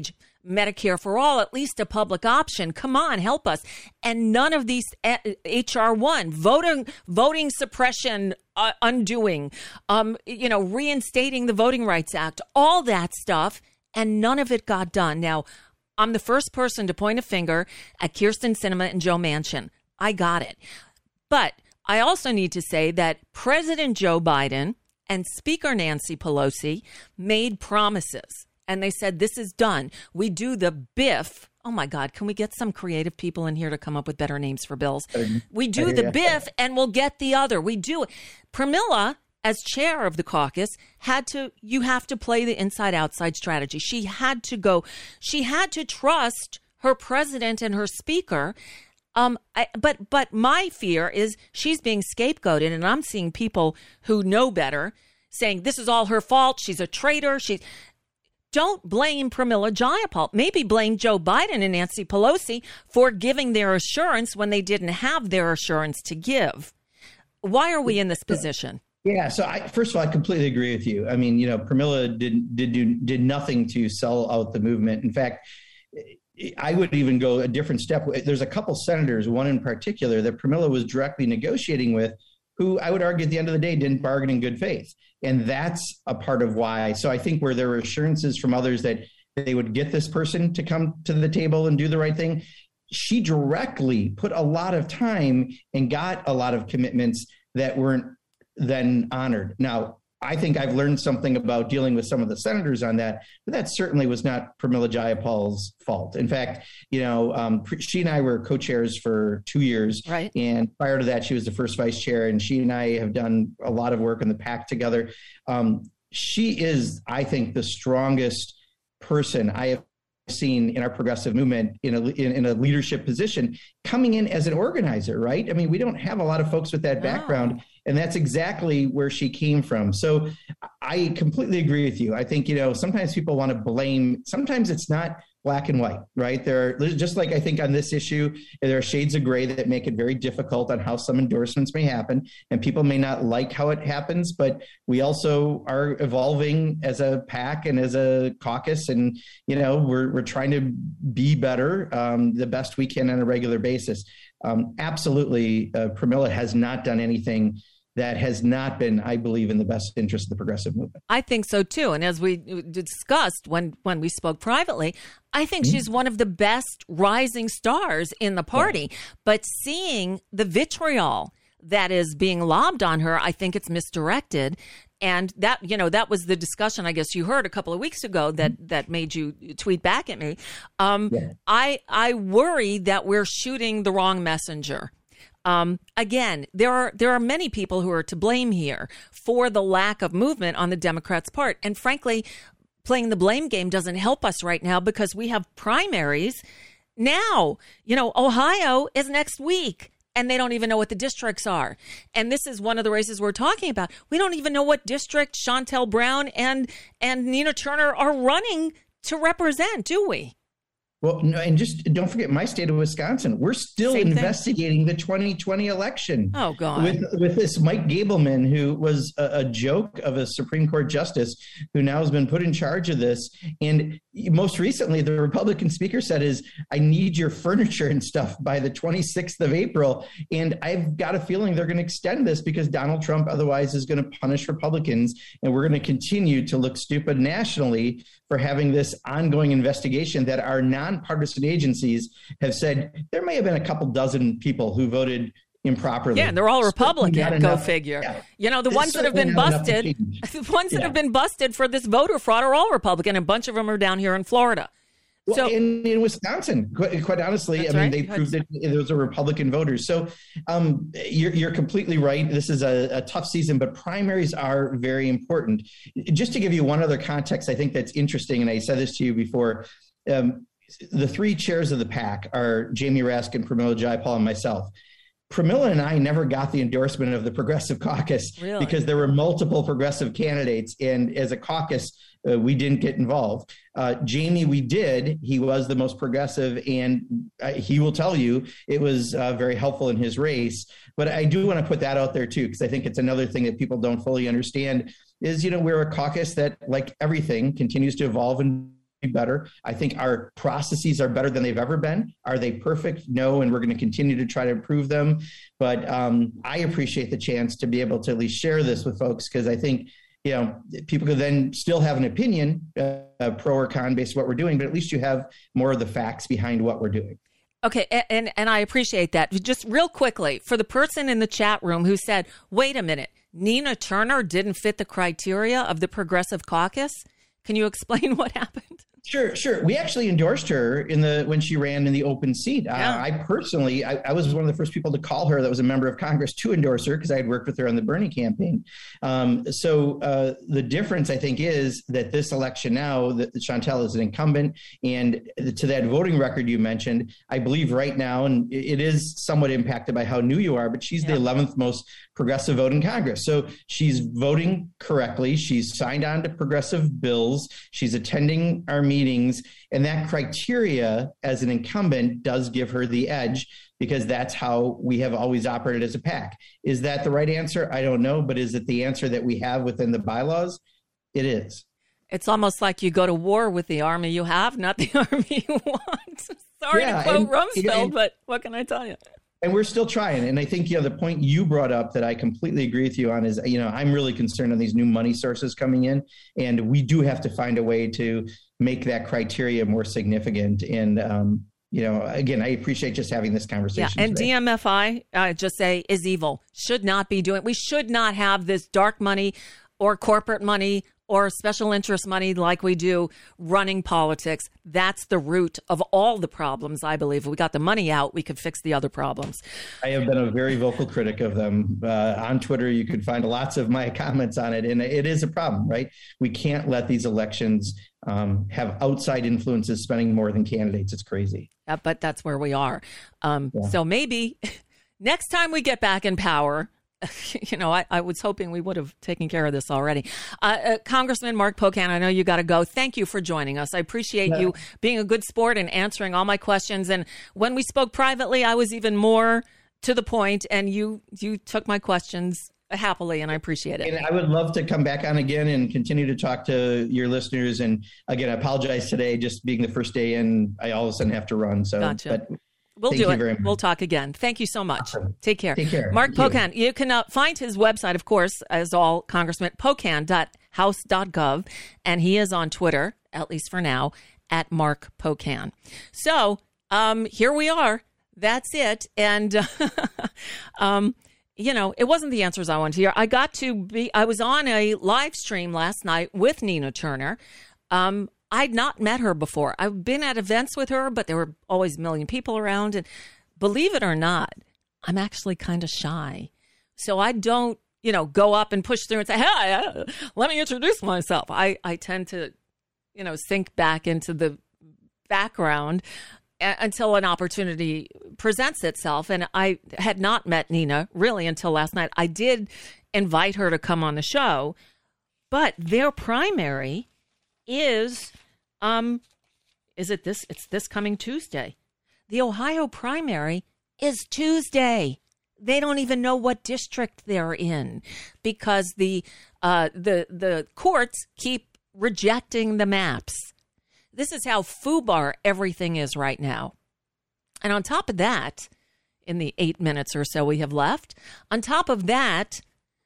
Medicare for all, at least a public option. Come on, help us. And none of these H R one, voting voting suppression uh, undoing, um, you know, reinstating the Voting Rights Act, all that stuff, and none of it got done. Now, I'm the first person to point a finger at Kyrsten Sinema and Joe Manchin. I got it. But I also need to say that President Joe Biden and Speaker Nancy Pelosi made promises, and they said, this is done. We do the biff. Oh, my God. Can we get some creative people in here to come up with better names for bills? We do the biff and we'll get the other. We do it. Pramila, as chair of the caucus, had to, you have to play the inside-outside strategy. She had to go, she had to trust her president and her speaker. Um, I, but but my fear is she's being scapegoated, and I'm seeing people who know better saying this is all her fault. She's a traitor. She don't blame Pramila Jayapal. Maybe blame Joe Biden and Nancy Pelosi for giving their assurance when they didn't have their assurance to give. Why are we in this position? Yeah. So I, first of all, I completely agree with you. I mean, you know, Pramila did did do did nothing to sell out the movement. In fact, I would even go a different step. There's a couple senators, one in particular, that Pramila was directly negotiating with, who I would argue at the end of the day didn't bargain in good faith. And that's a part of why. So I think where there were assurances from others that they would get this person to come to the table and do the right thing, she directly put a lot of time and got a lot of commitments that weren't then honored. Now, I think I've learned something about dealing with some of the senators on that, but that certainly was not Pramila Jayapal's fault. In fact, you know, um, she and I were co-chairs for two years. Right. And prior to that, she was the first vice chair, and she and I have done a lot of work in the PAC together. Um, she is, I think, the strongest person I have seen in our progressive movement in a in, in a leadership position, coming in as an organizer, right? I mean, we don't have a lot of folks with that background, and that's exactly where she came from. So I completely agree with you. I think, you know, sometimes people want to blame, sometimes it's not black and white, right? There are, just like I think on this issue, there are shades of gray that make it very difficult on how some endorsements may happen, and people may not like how it happens, but we also are evolving as a PAC and as a caucus, and, you know, we're we're trying to be better, um, the best we can on a regular basis. Um, absolutely, uh, Pramila has not done anything that has not been, I believe, in the best interest of the progressive movement. I think so, too. And as we discussed when, when we spoke privately, I think mm-hmm. she's one of the best rising stars in the party. Yeah. But seeing the vitriol that is being lobbed on her, I think it's misdirected. And that, you know, that was the discussion, I guess you heard a couple of weeks ago that, mm-hmm. that made you tweet back at me. Um, yeah. I, I worry that we're shooting the wrong messenger. Um, again, there are there are many people who are to blame here for the lack of movement on the Democrats' part. And frankly, playing the blame game doesn't help us right now because we have primaries now. You know, Ohio is next week, and they don't even know what the districts are. And this is one of the races we're talking about. We don't even know what district Shontel Brown and and Nina Turner are running to represent, do we? Well, no, and just don't forget my state of Wisconsin. We're still Same investigating thing. the twenty twenty election. Oh, God. With, with this Mike Gableman, who was a, a joke of a Supreme Court justice who now has been put in charge of this. And most recently, the Republican speaker said is, I need your furniture and stuff by the twenty-sixth of April. And I've got a feeling they're going to extend this because Donald Trump otherwise is going to punish Republicans. And we're going to continue to look stupid nationally for having this ongoing investigation that our nonpartisan agencies have said there may have been a couple dozen people who voted improperly. Yeah, and they're all Republican, go figure. Yeah. You know, the It's ones that have been busted, the ones that Yeah. have been busted for this voter fraud are all Republican. A bunch of them are down here in Florida. Well, So- in, in Wisconsin, quite, quite honestly, That's I mean, right. they proved that those are Republican voters. So um, you're, you're completely right. This is a, a tough season, but primaries are very important. Just to give you one other context, I think that's interesting, and I said this to you before, um, the three chairs of the PAC are Jamie Raskin, Pramila Jayapal, and myself. Pramila and I never got the endorsement of the Progressive Caucus Really? because there were multiple progressive candidates, and as a caucus, uh, we didn't get involved. Uh, Jamie, we did. He was the most progressive, and uh, he will tell you it was uh, very helpful in his race. But I do want to put that out there, too, because I think it's another thing that people don't fully understand is, you know, we're a caucus that, like everything, continues to evolve and better. I think our processes are better than they've ever been. Are they perfect? No, and we're going to continue to try to improve them. But um, I appreciate the chance to be able to at least share this with folks, because I think, you know, people could then still have an opinion, uh, pro or con, based on what we're doing, but at least you have more of the facts behind what we're doing. Okay, and and I appreciate that. Just real quickly, for the person in the chat room who said, wait a minute, Nina Turner didn't fit the criteria of the Progressive Caucus, can you explain what happened? Sure, sure. We actually endorsed her in the when she ran in the open seat. Yeah. Uh, I personally, I, I was one of the first people to call her that was a member of Congress to endorse her, because I had worked with her on the Bernie campaign. Um, so uh, the difference, I think, is that this election now, that Shontel is an incumbent, and to that voting record you mentioned, I believe right now, and it is somewhat impacted by how new you are, but she's yeah. the eleventh most progressive vote in Congress. So she's voting correctly. She's signed on to progressive bills. She's attending our meetings. And that criteria as an incumbent does give her the edge, because that's how we have always operated as a PAC. Is that the right answer? I don't know. But is it the answer that we have within the bylaws? It is. It's almost like you go to war with the army you have, not the army you want. Sorry yeah, to quote and, Rumsfeld, and, but what can I tell you? And we're still trying. And I think, you know, the point you brought up that I completely agree with you on is, you know, I'm really concerned on these new money sources coming in. And we do have to find a way to make that criteria more significant. And, um, you know, again, I appreciate just having this conversation. Yeah, and today. D M F I, I just say, is evil. Should not be doing. We should not have this dark money or corporate money or special interest money like we do running politics. That's the root of all the problems, I believe. If we got the money out, we could fix the other problems. I have been a very vocal critic of them. Uh, on Twitter, you could find lots of my comments on it. And it is a problem, right? We can't let these elections um, have outside influences spending more than candidates. It's crazy. Yeah, but that's where we are. Um, yeah. So maybe next time we get back in power, you know, I, I was hoping we would have taken care of this already. Uh, uh, Congressman Mark Pocan, I know you got to go. Thank you for joining us. I appreciate yeah. you being a good sport and answering all my questions. And when we spoke privately, I was even more to the point, and you you took my questions happily, and I appreciate it. And I would love to come back on again and continue to talk to your listeners. And again, I apologize today, just being the first day in, I all of a sudden have to run. So, gotcha. But We'll Thank do it. We'll talk again. Thank you so much. Awesome. Take care. Take care. Mark Thank Pocan. You, you can uh, find his website, of course, as all Congressman, pocan dot house dot gov. And he is on Twitter, at least for now, at Mark Pocan. So um, here we are. That's it. And, uh, um, you know, it wasn't the answers I wanted to hear. I got to be, I was on a live stream last night with Nina Turner. Um, I'd not met her before. I've been at events with her, but there were always a million people around. And believe it or not, I'm actually kind of shy. So I don't, you know, go up and push through and say, hey, let me introduce myself. I, I tend to, you know, sink back into the background a- until an opportunity presents itself. And I had not met Nina really until last night. I did invite her to come on the show, but their primary is... Um, is it this? It's this coming Tuesday. The Ohio primary is Tuesday. They don't even know what district they're in because the uh, the the courts keep rejecting the maps. This is how FUBAR everything is right now. And on top of that, in the eight minutes or so we have left, on top of that,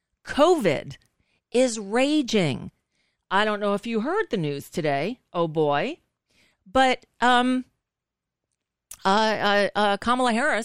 COVID is raging. I don't know if you heard the news today. Oh, boy. But um, uh, uh, uh, Kamala Harris,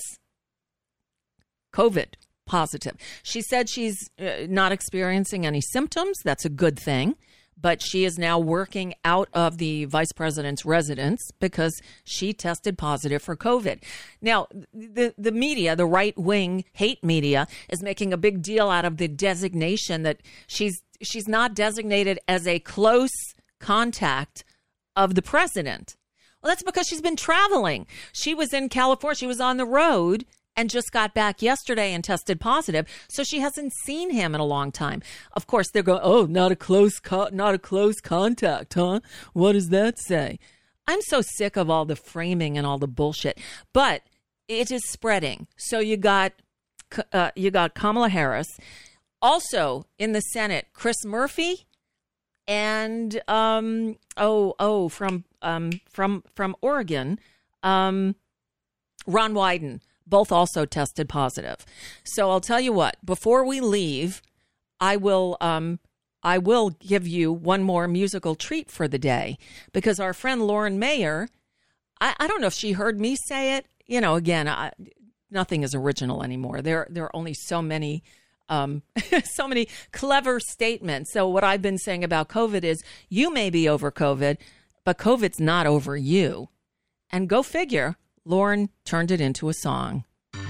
COVID positive. She said she's uh, not experiencing any symptoms. That's a good thing. But she is now working out of the vice president's residence because she tested positive for COVID. Now, the, the media, the right-wing hate media, is making a big deal out of the designation that she's she's not designated as a close contact of the president. Well, that's because she's been traveling. She was in California. She was on the road and just got back yesterday and tested positive. So she hasn't seen him in a long time. Of course, they're going, oh, not a close co- not a close contact, huh? What does that say? I'm so sick of all the framing and all the bullshit. But it is spreading. So you got uh, you got Kamala Harris. Also in the Senate, Chris Murphy, And um, oh, oh, from um, from from Oregon, um, Ron Wyden, both also tested positive. So I'll tell you what, before we leave, I will um, I will give you one more musical treat for the day, because our friend Lauren Mayer, I, I don't know if she heard me say it. You know, again, I, nothing is original anymore. There there are only so many. Um, so many clever statements. So what I've been saying about COVID is you may be over COVID, but COVID's not over you. And go figure, Lauren turned it into a song.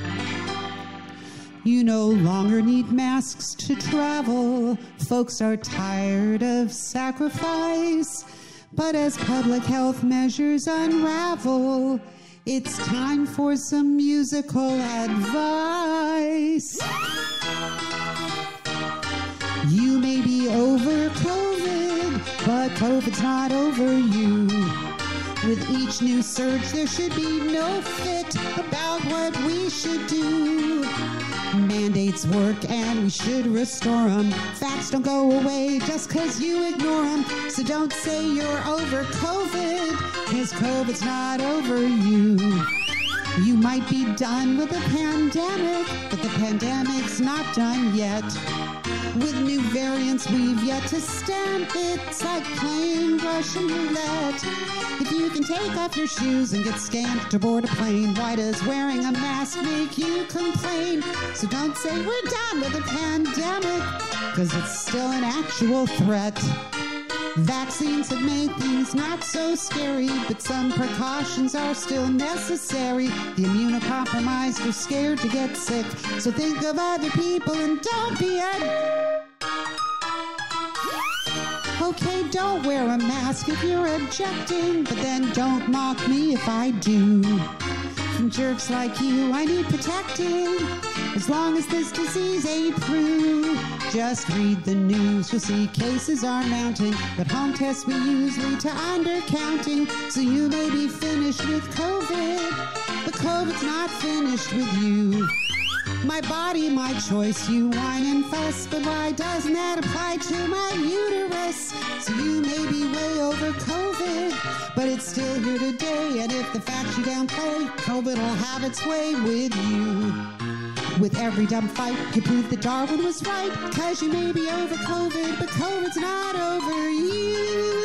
You no longer need masks to travel. Folks are tired of sacrifice. But as public health measures unravel, it's time for some musical advice. You may be over COVID, but COVID's not over you. With each new surge, there should be no fit about what we should do. Mandates work and we should restore them. Facts don't go away just because you ignore them. So don't say you're over COVID, because COVID's not over you. You might be done with the pandemic, but the pandemic's not done yet. With new variants we've yet to stamp, it's like playing Russian roulette. If you can take off your shoes and get scanned to board a plane, why does wearing a mask make you complain? So don't say we're done with the pandemic, because it's still an actual threat. Vaccines have made things not so scary, but some precautions are still necessary. The immunocompromised are scared to get sick, so think of other people and don't be a... Okay, don't wear a mask if you're objecting, but then don't mock me if I do. From jerks like you, I need protecting, as long as this disease ain't through. Just read the news, you'll see cases are mounting, but home tests we use lead to undercounting. So you may be finished with COVID, but COVID's not finished with you. My body, my choice, you whine and fuss, but why doesn't that apply to my uterus? So you may be way over COVID, but it's still here today, and if the facts you downplay, COVID will have its way with you. With every dumb fight, you prove that Darwin was right, cause you may be over COVID, but COVID's not over you.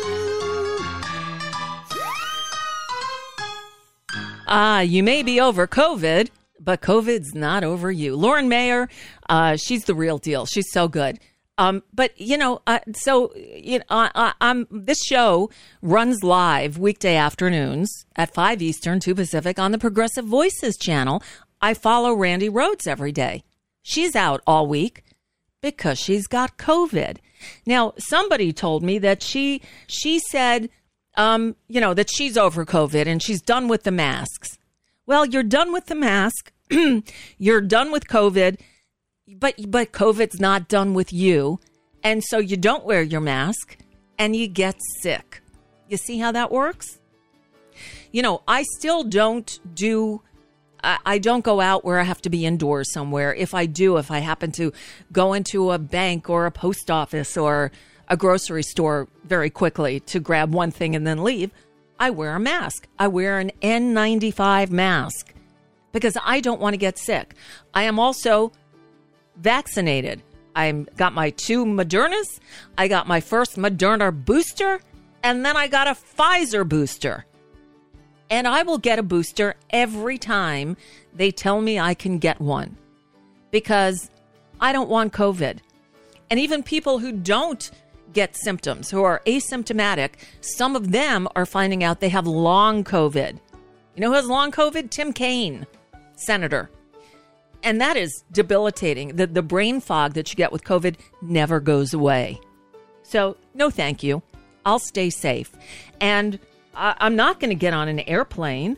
Ah, you may be over COVID, but COVID's not over you. Lauren Mayer, uh, she's the real deal. She's so good. Um, but, you know, uh, so you know, I, I, I'm, this show runs live weekday afternoons at five Eastern, two Pacific on the Progressive Voices channel. I follow Randy Rhodes every day. She's out all week because she's got COVID. Now, somebody told me that she she said, um, you know, that she's over COVID and she's done with the masks. Well, you're done with the mask. You're done with COVID, but but COVID's not done with you. And so you don't wear your mask and you get sick. You see how that works? You know, I still don't do, I, I don't go out where I have to be indoors somewhere. If I do, if I happen to go into a bank or a post office or a grocery store very quickly to grab one thing and then leave, I wear a mask. I wear an N ninety-five mask because I don't want to get sick. I am also vaccinated. I got my two Modernas. I got my first Moderna booster, and then I got a Pfizer booster. And I will get a booster every time they tell me I can get one because I don't want COVID. And even people who don't get symptoms, who are asymptomatic, some of them are finding out they have long COVID. You know who has long COVID? Tim Kaine, senator. And that is debilitating. The, the brain fog that you get with COVID never goes away. So no, thank you. I'll stay safe. And I, I'm not going to get on an airplane.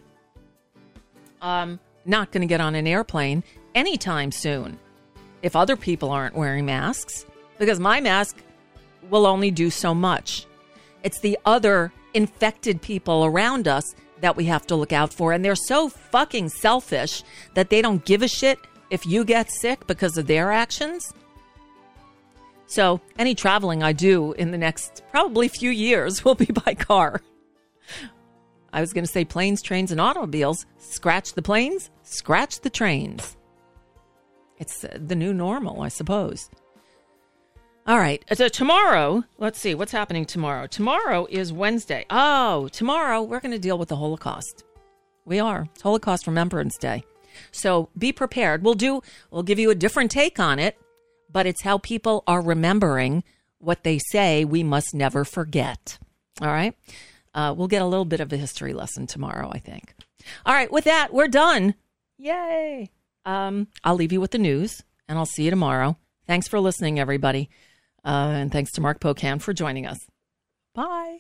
Um, not going to get on an airplane anytime soon if other people aren't wearing masks, because my mask will only do so much. It's the other infected people around us that we have to look out for. And they're so fucking selfish that they don't give a shit if you get sick because of their actions. So any traveling I do in the next probably few years will be by car. I was going to say planes, trains, and automobiles. Scratch the planes, scratch the trains. It's the new normal, I suppose. All right. So tomorrow, let's see, what's happening tomorrow? Tomorrow is Wednesday. Oh, tomorrow we're going to deal with the Holocaust. We are. It's Holocaust Remembrance Day. So be prepared. We'll do, we'll give you a different take on it, but it's how people are remembering what they say we must never forget. All right. Uh, we'll get a little bit of a history lesson tomorrow, I think. All right. With that, we're done. Yay. Um, I'll leave you with the news, and I'll see you tomorrow. Thanks for listening, everybody. Uh, and thanks to Mark Pocan for joining us. Bye.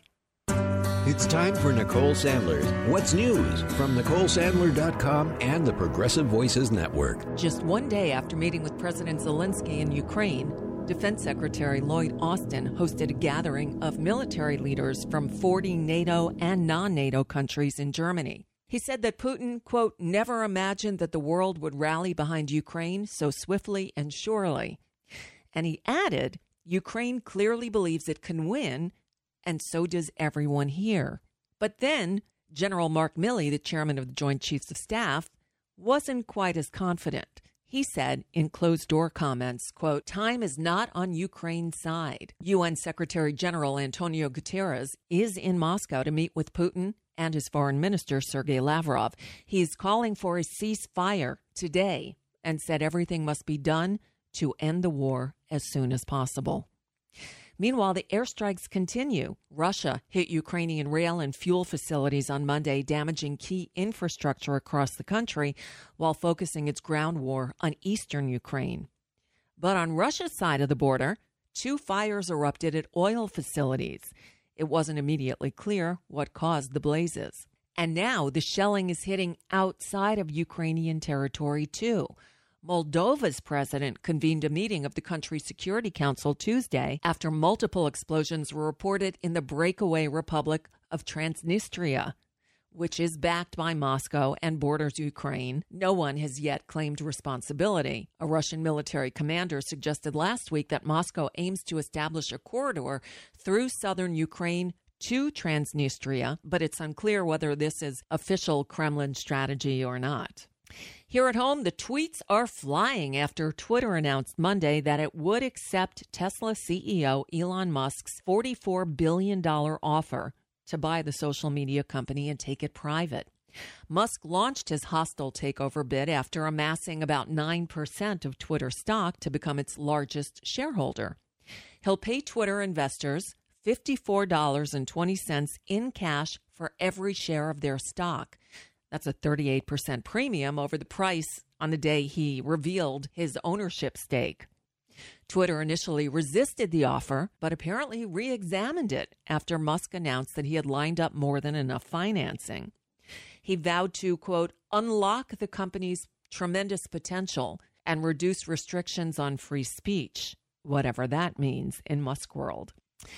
It's time for Nicole Sandler's What's News from Nicole Sandler dot com and the Progressive Voices Network. Just one day after meeting with President Zelensky in Ukraine, Defense Secretary Lloyd Austin hosted a gathering of military leaders from forty NATO and non-NATO countries in Germany. He said that Putin, quote, never imagined that the world would rally behind Ukraine so swiftly and surely. And he added, Ukraine clearly believes it can win, and so does everyone here. But then General Mark Milley, the chairman of the Joint Chiefs of Staff, wasn't quite as confident. He said in closed-door comments, quote, time is not on Ukraine's side. U N Secretary General Antonio Guterres is in Moscow to meet with Putin and his foreign minister, Sergei Lavrov. He's calling for a ceasefire today and said everything must be done to end the war as soon as possible. Meanwhile, the airstrikes continue. Russia hit Ukrainian rail and fuel facilities on Monday, damaging key infrastructure across the country while focusing its ground war on eastern Ukraine. But on Russia's side of the border, two fires erupted at oil facilities. It wasn't immediately clear what caused the blazes. And now the shelling is hitting outside of Ukrainian territory, too. Moldova's president convened a meeting of the country's Security Council Tuesday after multiple explosions were reported in the breakaway Republic of Transnistria, which is backed by Moscow and borders Ukraine. No one has yet claimed responsibility. A Russian military commander suggested last week that Moscow aims to establish a corridor through southern Ukraine to Transnistria, but it's unclear whether this is official Kremlin strategy or not. Here at home, the tweets are flying after Twitter announced Monday that it would accept Tesla C E O Elon Musk's forty-four billion dollars offer to buy the social media company and take it private. Musk launched his hostile takeover bid after amassing about nine percent of Twitter stock to become its largest shareholder. He'll pay Twitter investors fifty-four dollars and twenty cents in cash for every share of their stock. That's a thirty-eight percent premium over the price on the day he revealed his ownership stake. Twitter initially resisted the offer, but apparently re-examined it after Musk announced that he had lined up more than enough financing. He vowed to, quote, unlock the company's tremendous potential and reduce restrictions on free speech, whatever that means in Musk world.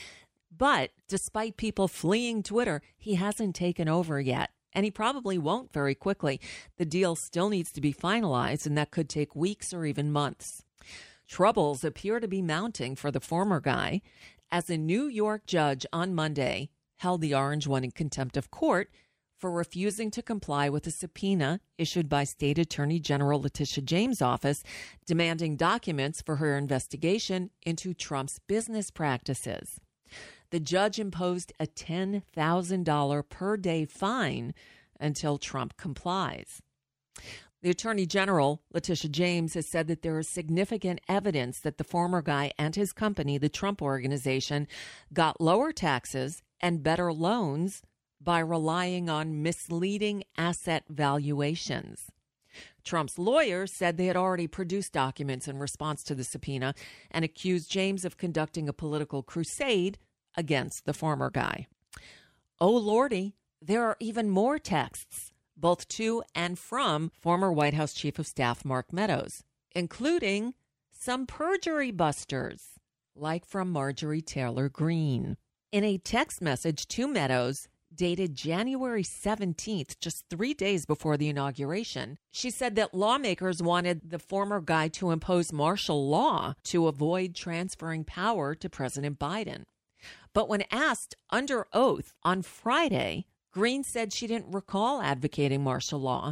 But despite people fleeing Twitter, he hasn't taken over yet. And he probably won't very quickly. The deal still needs to be finalized, and that could take weeks or even months. Troubles appear to be mounting for the former guy, as a New York judge on Monday held the Orange one in contempt of court for refusing to comply with a subpoena issued by State Attorney General Letitia James' office, demanding documents for her investigation into Trump's business practices. The judge imposed a ten thousand dollars per day fine until Trump complies. The Attorney General, Letitia James, has said that there is significant evidence that the former guy and his company, the Trump Organization, got lower taxes and better loans by relying on misleading asset valuations. Trump's lawyers said they had already produced documents in response to the subpoena and accused James of conducting a political crusade against the former guy. Oh, Lordy, there are even more texts, both to and from former White House Chief of Staff Mark Meadows, including some perjury busters, like from Marjorie Taylor Greene. In a text message to Meadows dated January seventeenth, just three days before the inauguration. She said that lawmakers wanted the former guy to impose martial law to avoid transferring power to President Biden. But when asked under oath on Friday, Green said she didn't recall advocating martial law.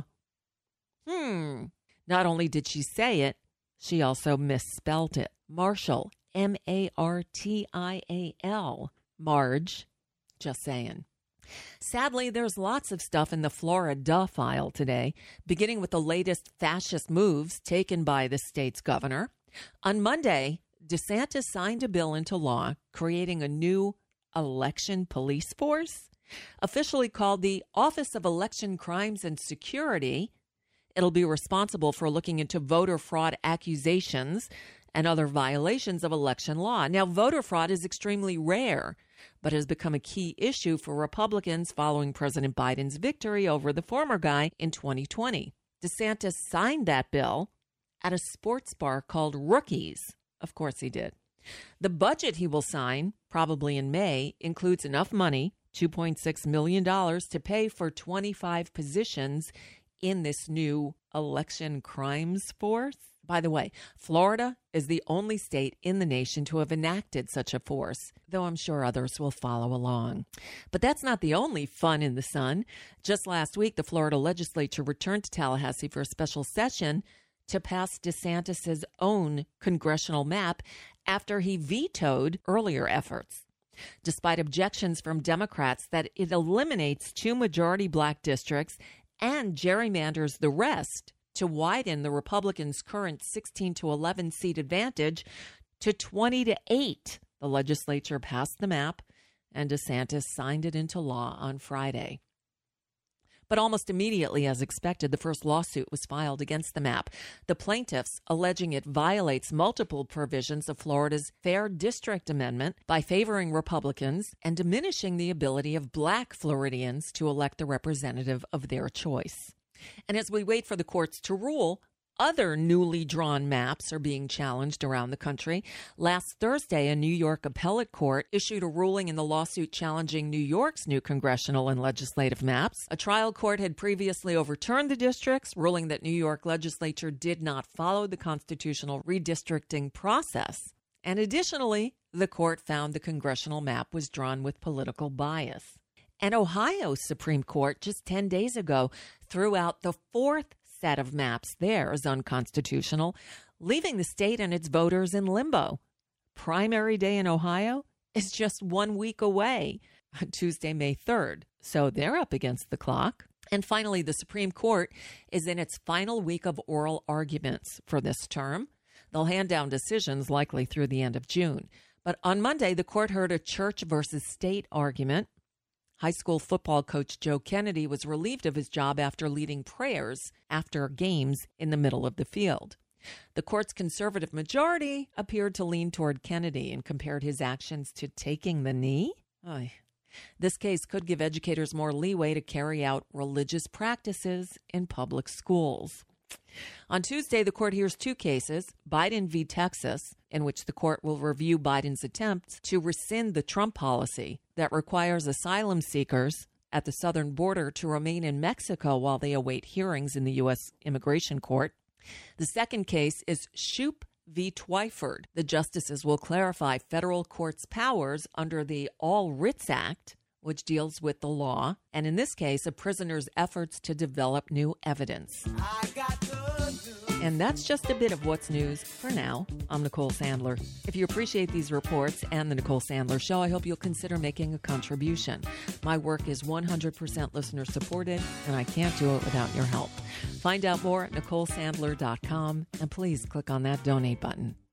Hmm. Not only did she say it, she also misspelled it. Martial, M A R T I A L. Marge. Just saying. Sadly, there's lots of stuff in the Florida file today, beginning with the latest fascist moves taken by the state's governor. On Monday, DeSantis signed a bill into law creating a new election police force, officially called the Office of Election Crimes and Security. It'll be responsible for looking into voter fraud accusations and other violations of election law. Now, voter fraud is extremely rare, but has become a key issue for Republicans following President Biden's victory over the former guy in twenty twenty. DeSantis signed that bill at a sports bar called Rookies. Of course he did. The budget he will sign, probably in May, includes enough money, two point six million dollars, to pay for twenty-five positions in this new election crimes force. By the way, Florida is the only state in the nation to have enacted such a force, though I'm sure others will follow along. But that's not the only fun in the sun. Just last week, the Florida legislature returned to Tallahassee for a special session to pass DeSantis's own congressional map after he vetoed earlier efforts. Despite objections from Democrats that it eliminates two majority black districts and gerrymanders the rest to widen the Republicans' current sixteen to eleven seat advantage to twenty to eight. The legislature passed the map, and DeSantis signed it into law on Friday. But almost immediately, as expected, the first lawsuit was filed against the map. The plaintiffs alleging it violates multiple provisions of Florida's Fair District Amendment by favoring Republicans and diminishing the ability of black Floridians to elect the representative of their choice. And as we wait for the courts to rule, other newly drawn maps are being challenged around the country. Last Thursday, a New York appellate court issued a ruling in the lawsuit challenging New York's new congressional and legislative maps. A trial court had previously overturned the districts, ruling that New York legislature did not follow the constitutional redistricting process. And additionally, the court found the congressional map was drawn with political bias. And Ohio's Supreme Court just ten days ago threw out the fourth set of maps there as unconstitutional, leaving the state and its voters in limbo. Primary day in Ohio is just one week away, on Tuesday, May third. So they're up against the clock. And finally, the Supreme Court is in its final week of oral arguments for this term. They'll hand down decisions likely through the end of June. But on Monday, the court heard a church versus state argument. High school football coach Joe Kennedy was relieved of his job after leading prayers after games in the middle of the field. The court's conservative majority appeared to lean toward Kennedy and compared his actions to taking the knee. Oy. This case could give educators more leeway to carry out religious practices in public schools. On Tuesday, the court hears two cases, Biden v. Texas, in which the court will review Biden's attempts to rescind the Trump policy that requires asylum seekers at the southern border to remain in Mexico while they await hearings in the U S Immigration Court. The second case is Shoup v. Twyford. The justices will clarify federal courts' powers under the All Writs Act, which deals with the law, and in this case, a prisoner's efforts to develop new evidence. I got and that's just a bit of what's news for now. I'm Nicole Sandler. If you appreciate these reports and the Nicole Sandler Show, I hope you'll consider making a contribution. My work is one hundred percent listener supported, and I can't do it without your help. Find out more at nicole sandler dot com, and please click on that donate button.